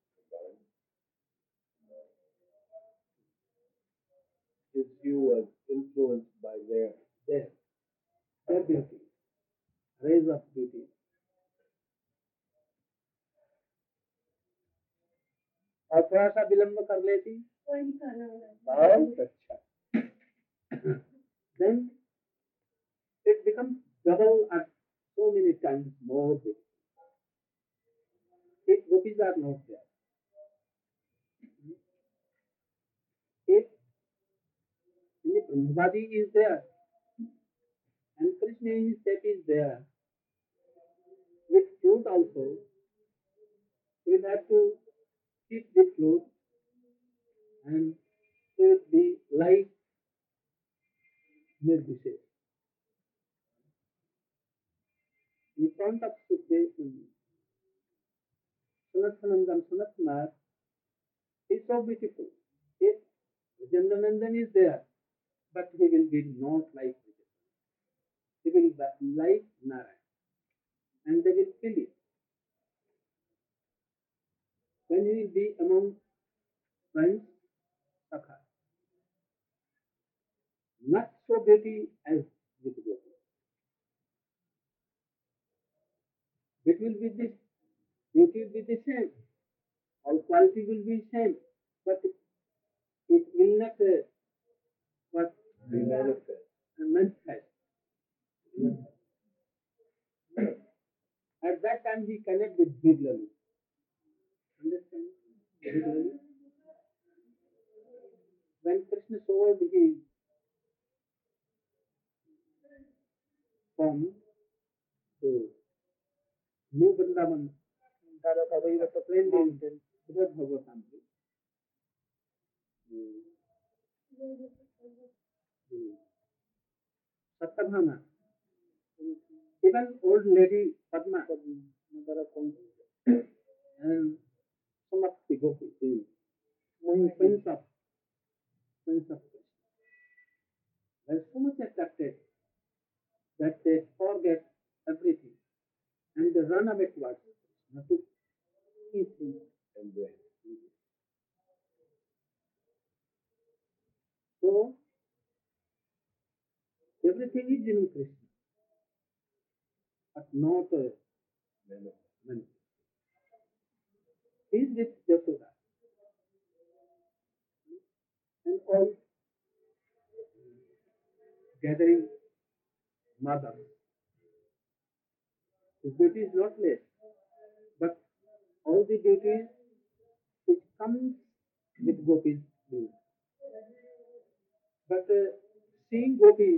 His view was influenced by their, Their, their beauty, rays of beauty. और थोड़ा सा विलंब कर लेती बहुत अच्छा then it becomes double and so many times more big. If gopis are not there, if Brahmavadi is there and Krishna in his step is there, with flute also, we will have to keep the flute and to the light Nirdishe. In front of Sukhdev, Sanathanandam Sanatkumar is so beautiful. If Jandanandan is there, but he will be not like Vijay. He will be like Narayan. And they will feel it. When he will be among friends, Sakha. Not so beauty as with Gopi. It will be this, beauty will be the same. All quality will be same. But it will not uh, what be manifest. manifest. At that time he connect with Bidlali. Understand? Bidlali? When Krishna showed his form to New Vrindavan, Tarakavai, the plain mountain, Bhagavad Bhagavatam, Satabhama, even old lady Padma, mother of Kundalini, and some of the gopis, the friends of friends of Krishna, were so much attracted that they forget everything and they run away towards Krishna to kiss him. Embrace. So everything is in Krishna, but not uh, manifest. He is with Yashoda and all gathering mothers. His beauty is not less, but all the beauties which comes with gopis do. But uh, seeing gopis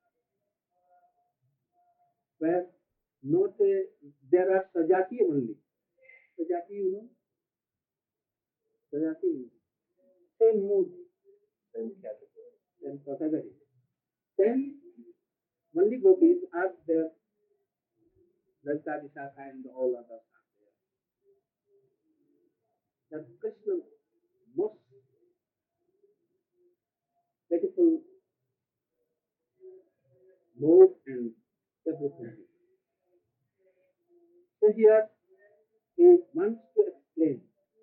where not uh, there are sajati only. Sajati, you know? Sajati, same mood, Same category. same category. Then only gopis are there. Lalita, Vishakha and all others are there. That Krishna most beautiful mode and everything. So here he wants to explain.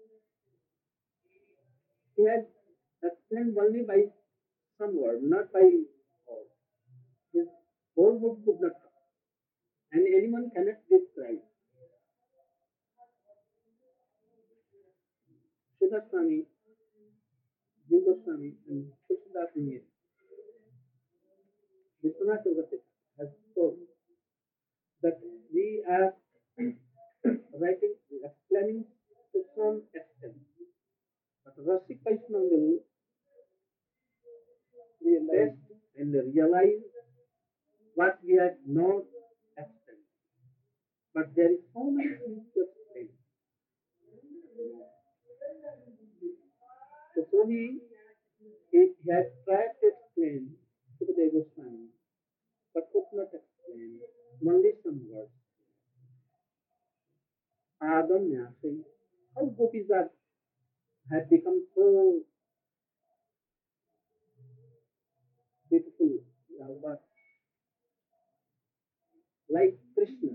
He has explained only by some word, not by all. His whole book could not come. And anyone cannot describe. Sridhar Swami, Jiva Goswami, and Krishnadas Iyer, Vishwanath Yogatika has told that we are writing, explaining to some extent. But Rasik Vaishnava will realize and realize what we have not explained. But there is so many things to explain. So, so he, he, he has tried to explain Sukadeva Goswami, but could not explain only some Padanya saying how gopis are have become so beautiful, uh, like Krishna.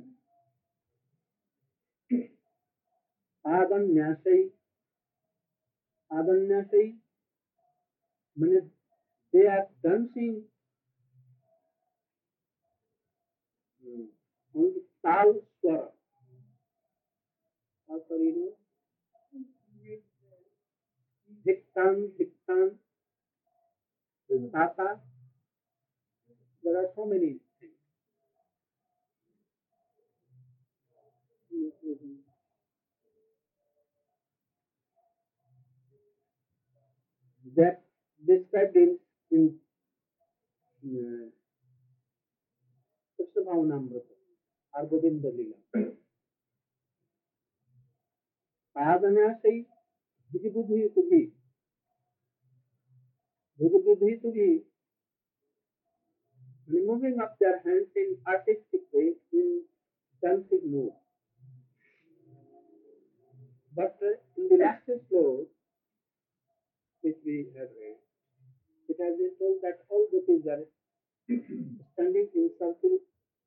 Padanya say, Padanya say, means they are dancing mm, on the tal swara. Tal swara, you know, Diktan, Diktan, Tata. There are so many things. That described in, in uh, Krishna Bhavanamrita or Govinda Lila. Padanya say, Bhujibudhi Tubhi, Bhujibudhi Tubhi, moving up their hands in artistic way in dancing mode. But uh, in the last sloka, which we have read, it has been told that all gopis are standing in circle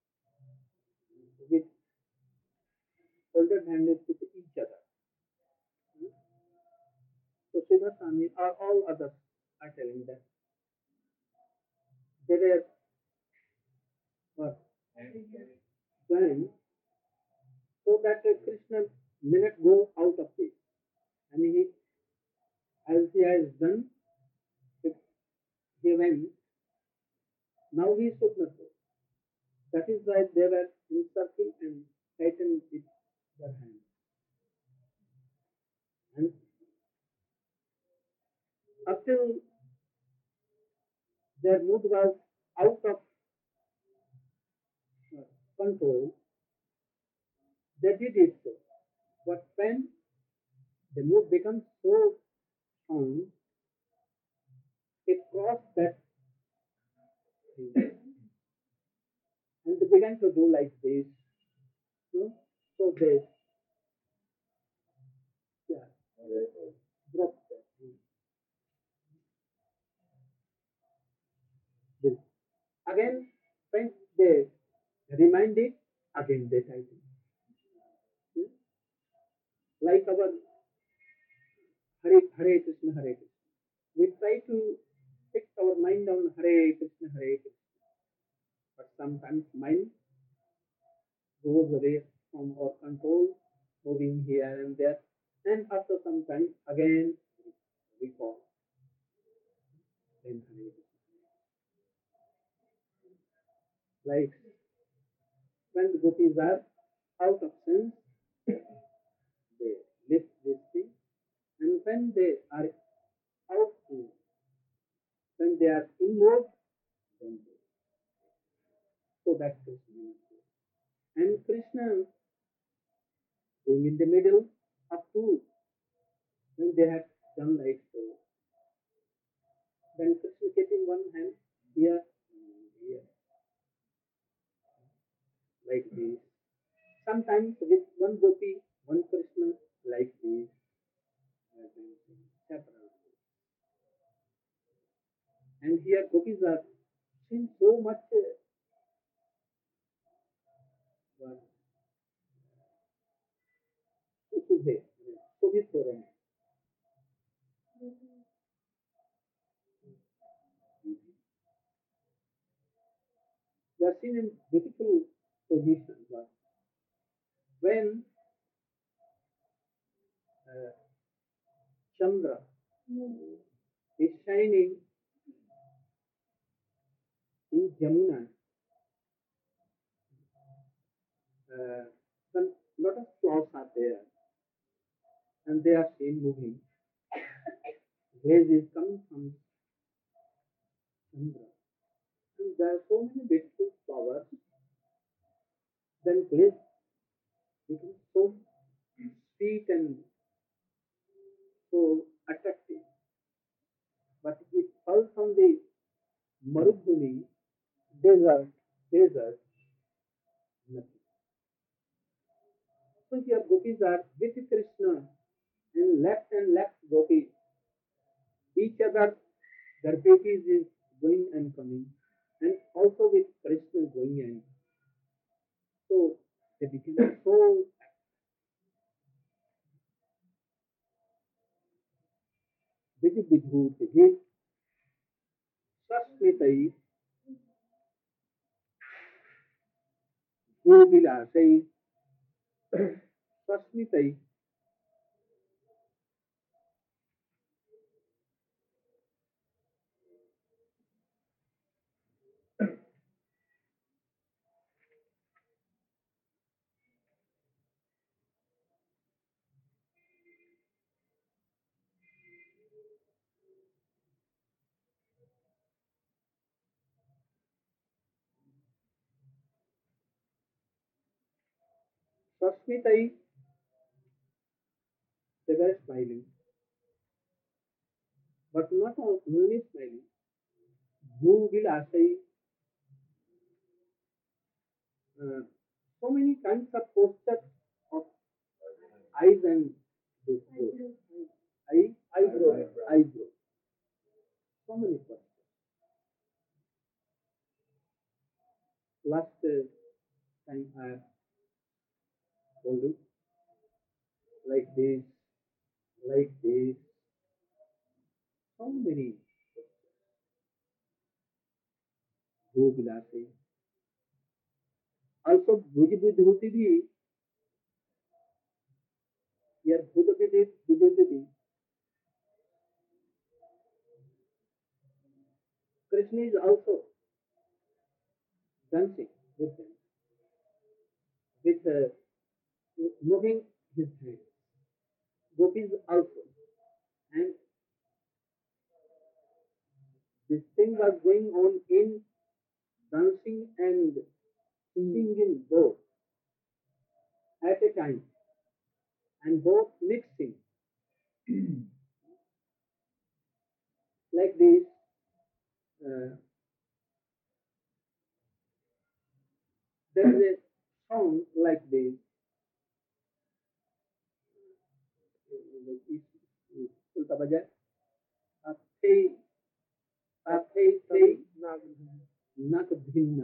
with folded hands with each other. So Sridhar Swami or all others are telling that they were what, planned so that uh, Krishna may not go out of this. And he, as he has done, if he went, now he should not go. That is why they were in circle and tightened with their hands. And up till their mood was out of uh, control, they did it so. But when the mood becomes so strong, it crossed that thing. And they began to do like this. You know? So they yeah, dropped that thing. This. Again, when they remind it, again they tighten. Hmm? Like our Hare, Hare Krishna, Hare Krishna. We try to fix our mind on Hare Krishna, Hare Krishna. But sometimes mind goes away from our control, moving here and there. And after some time, again recall. Then Hare Krishna. Like when the gopis are out of sense, they lift this thing. And when they are out, when they are inward, then they. So that's Krishna. And Krishna being in the middle up to when they have done like so. Then Krishna keeping one hand here and here, like this. Sometimes with one gopi, one Krishna, like this, separate. And here gopis are seen so much uh, Subhe, Subhitoram. They are seen in beautiful positions. When uh, Chandra is shining in Jamuna, uh, when lot of clouds are there and they are seen moving. Rays is coming from Chandra. And there are so many beautiful flowers. Then bliss becomes so sweet and so attractive. But it falls on the Marubhumi, desert, desert, nothing. So here gopis are with Krishna and left and left gopis. Each other, their babies is going and coming, and also with Krishna going and so they became so busy with Sasmitai, Govilasai, Sasmitai, Sasmitai, they were smiling, but not only smiling. Govilasai, uh, so many kinds of postures of eyes and this, eye, eyebrow, eyebrow, so many postures. Last uh, time I told you, like this, like this, so many Govilasai. Also, Bhujibudhuti bhi, here Bhujibudhuti, Krishna is also dancing with them, with uh, moving his hands. Gopis also. And this thing was going on in dancing and singing both at a time and both mixing like this. Uh, there is a song like this. उल्टा बजाय अथे अथे थे नक भिन्न.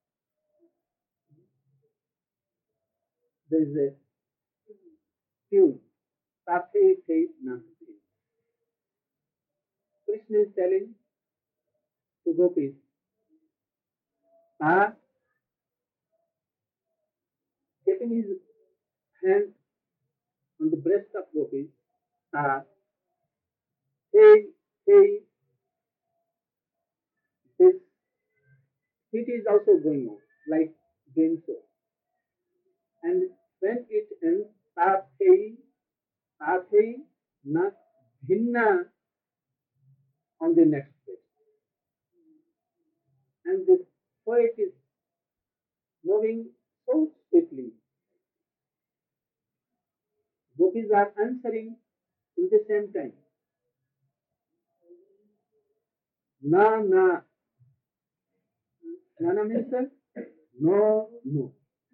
There is a tune. Tathe the nak भिन्न. Krishna is telling to gopis, Ta, keeping his hand on the breast of gopis, Ta, hey, hey, this it is also going on like doing so. And when it ends, Tathe, Tathe, na bhinna on the next page. And this poet is moving so swiftly. Gopis are answering in the same time. Na, na. Na, na means no, no.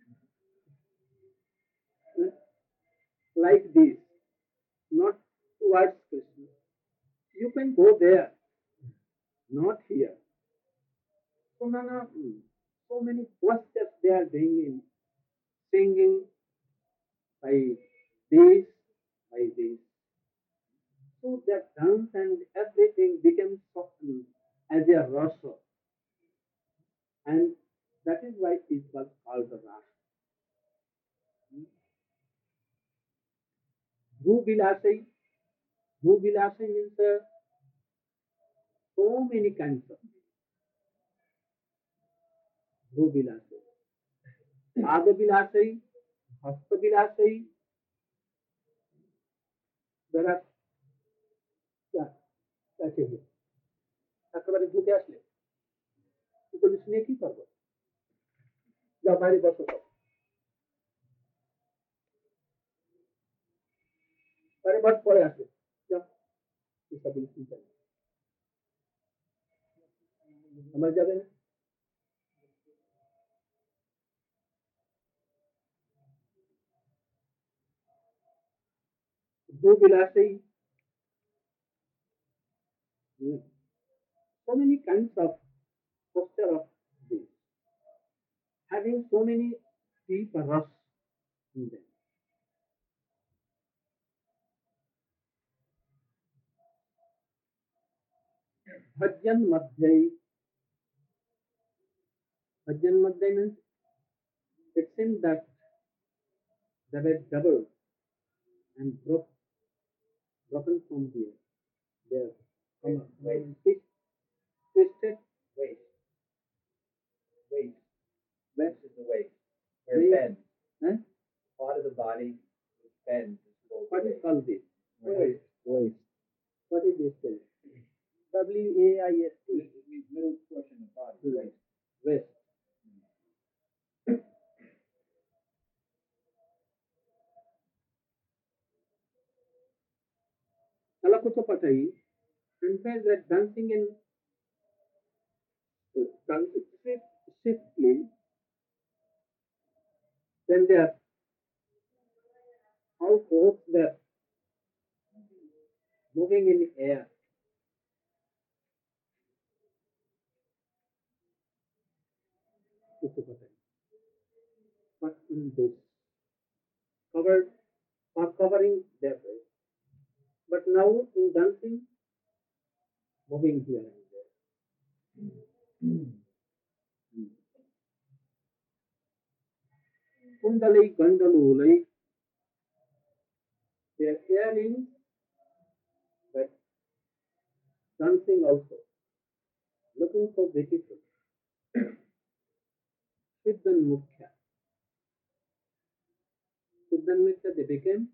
Like this, not towards Krishna. You can go there, not here. So, na, na, so many footsteps they are doing in singing by this, by this. So that dance and everything becomes softened as a rasa. And that is why it was called the rasa. Bhuvilasai. Bhuvilasai means uh, so many kinds of Bhuvilasai. Adavilasai, Hastavilasai. There are क्या क्या चाहिए একেবারে ঢুকে আসলে police নিয়ে কি করবো যাও বাইরে বসো সব বাইরে বস পরে আসবে যাও इसका पुलिस नहीं चले समझ जावे ना Bhuvilasi, so many kinds of posture of this, having so many deep rus in them. Bhajan Madhyai, Bhajan Madhyai means it seems that they were doubled and broke, broken from here. There, Waist, waist, twist, twisted waist, waist. waist. This is the waist. Where it Waist. bends. Huh? Part of the body which bends. is called What is waist. called this? Waist. Waste. What is this thing? W A I S T. It means middle portion of the body. Hmm. Waist. Waist. Kalakuchapati, in fact, that dancing in uh, dancing swift, swiftly, then they are all fours were moving in the air. Kuchapati. But in this, covered or covering their face. But now in dancing, moving here and there. Kundali Gandalulai, they are hearing but dancing also, looking so beautiful. Siddhan Mukhya. Siddhan Mukhya, they became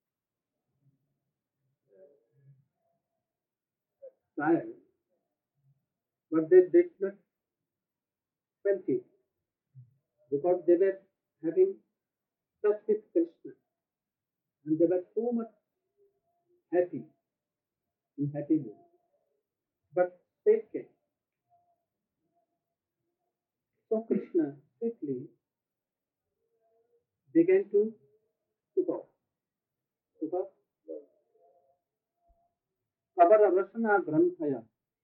tired, but they did not felt it because they were having touch with Krishna and they were so much happy, in happy mood. But they came. So Krishna quickly began to Supa. Supa. Kavar Rasana Granthaya.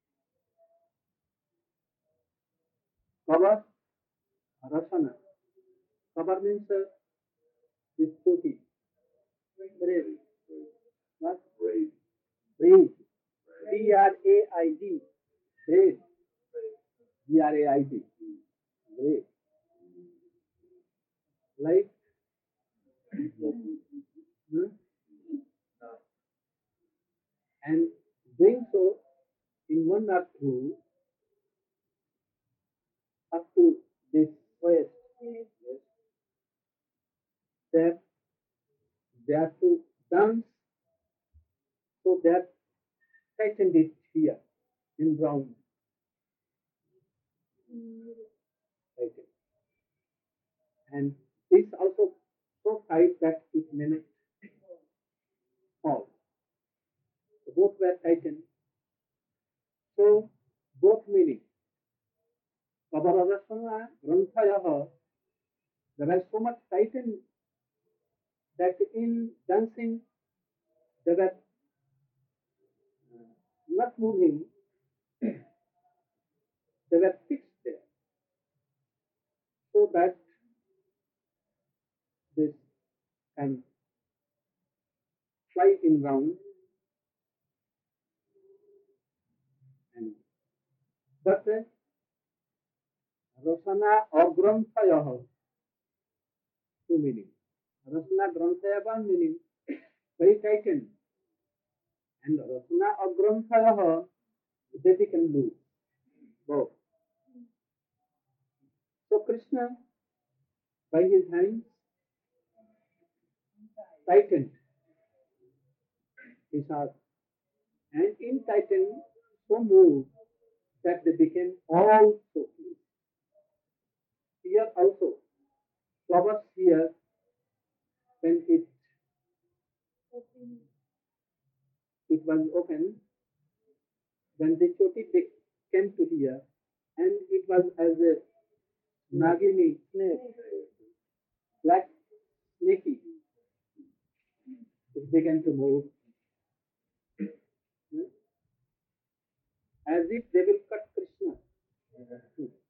Kavar Rasana. Kavar means uh, this koti. Braid. What? Braid. Braid. B R A I D. Braid. B R A I D. Braid. Like hmm? And doing so in one or two up to this waist, yes, that they have to dance, so that tightened it here in round, tightened. And this also so tight that it may not fall. So both were tightened. So both meaning. Kavararasana Granthaya, they were so much tightened that in dancing they were not moving, they were fixed there. So that this can fly in round and but uh, Rasana or Granthaya, two meaning. Rasana Granthaya one meaning very tightened. And Rasana or Granthaya, they can move both. So Krishna, by his hands, tightened his heart. And in tightened, so moved that they became all so clean. Here also, flowers here, when it it was open, when the choti came to here, and it was as a Nagini snake, black snaky, it began to move as if they will cut Krishna.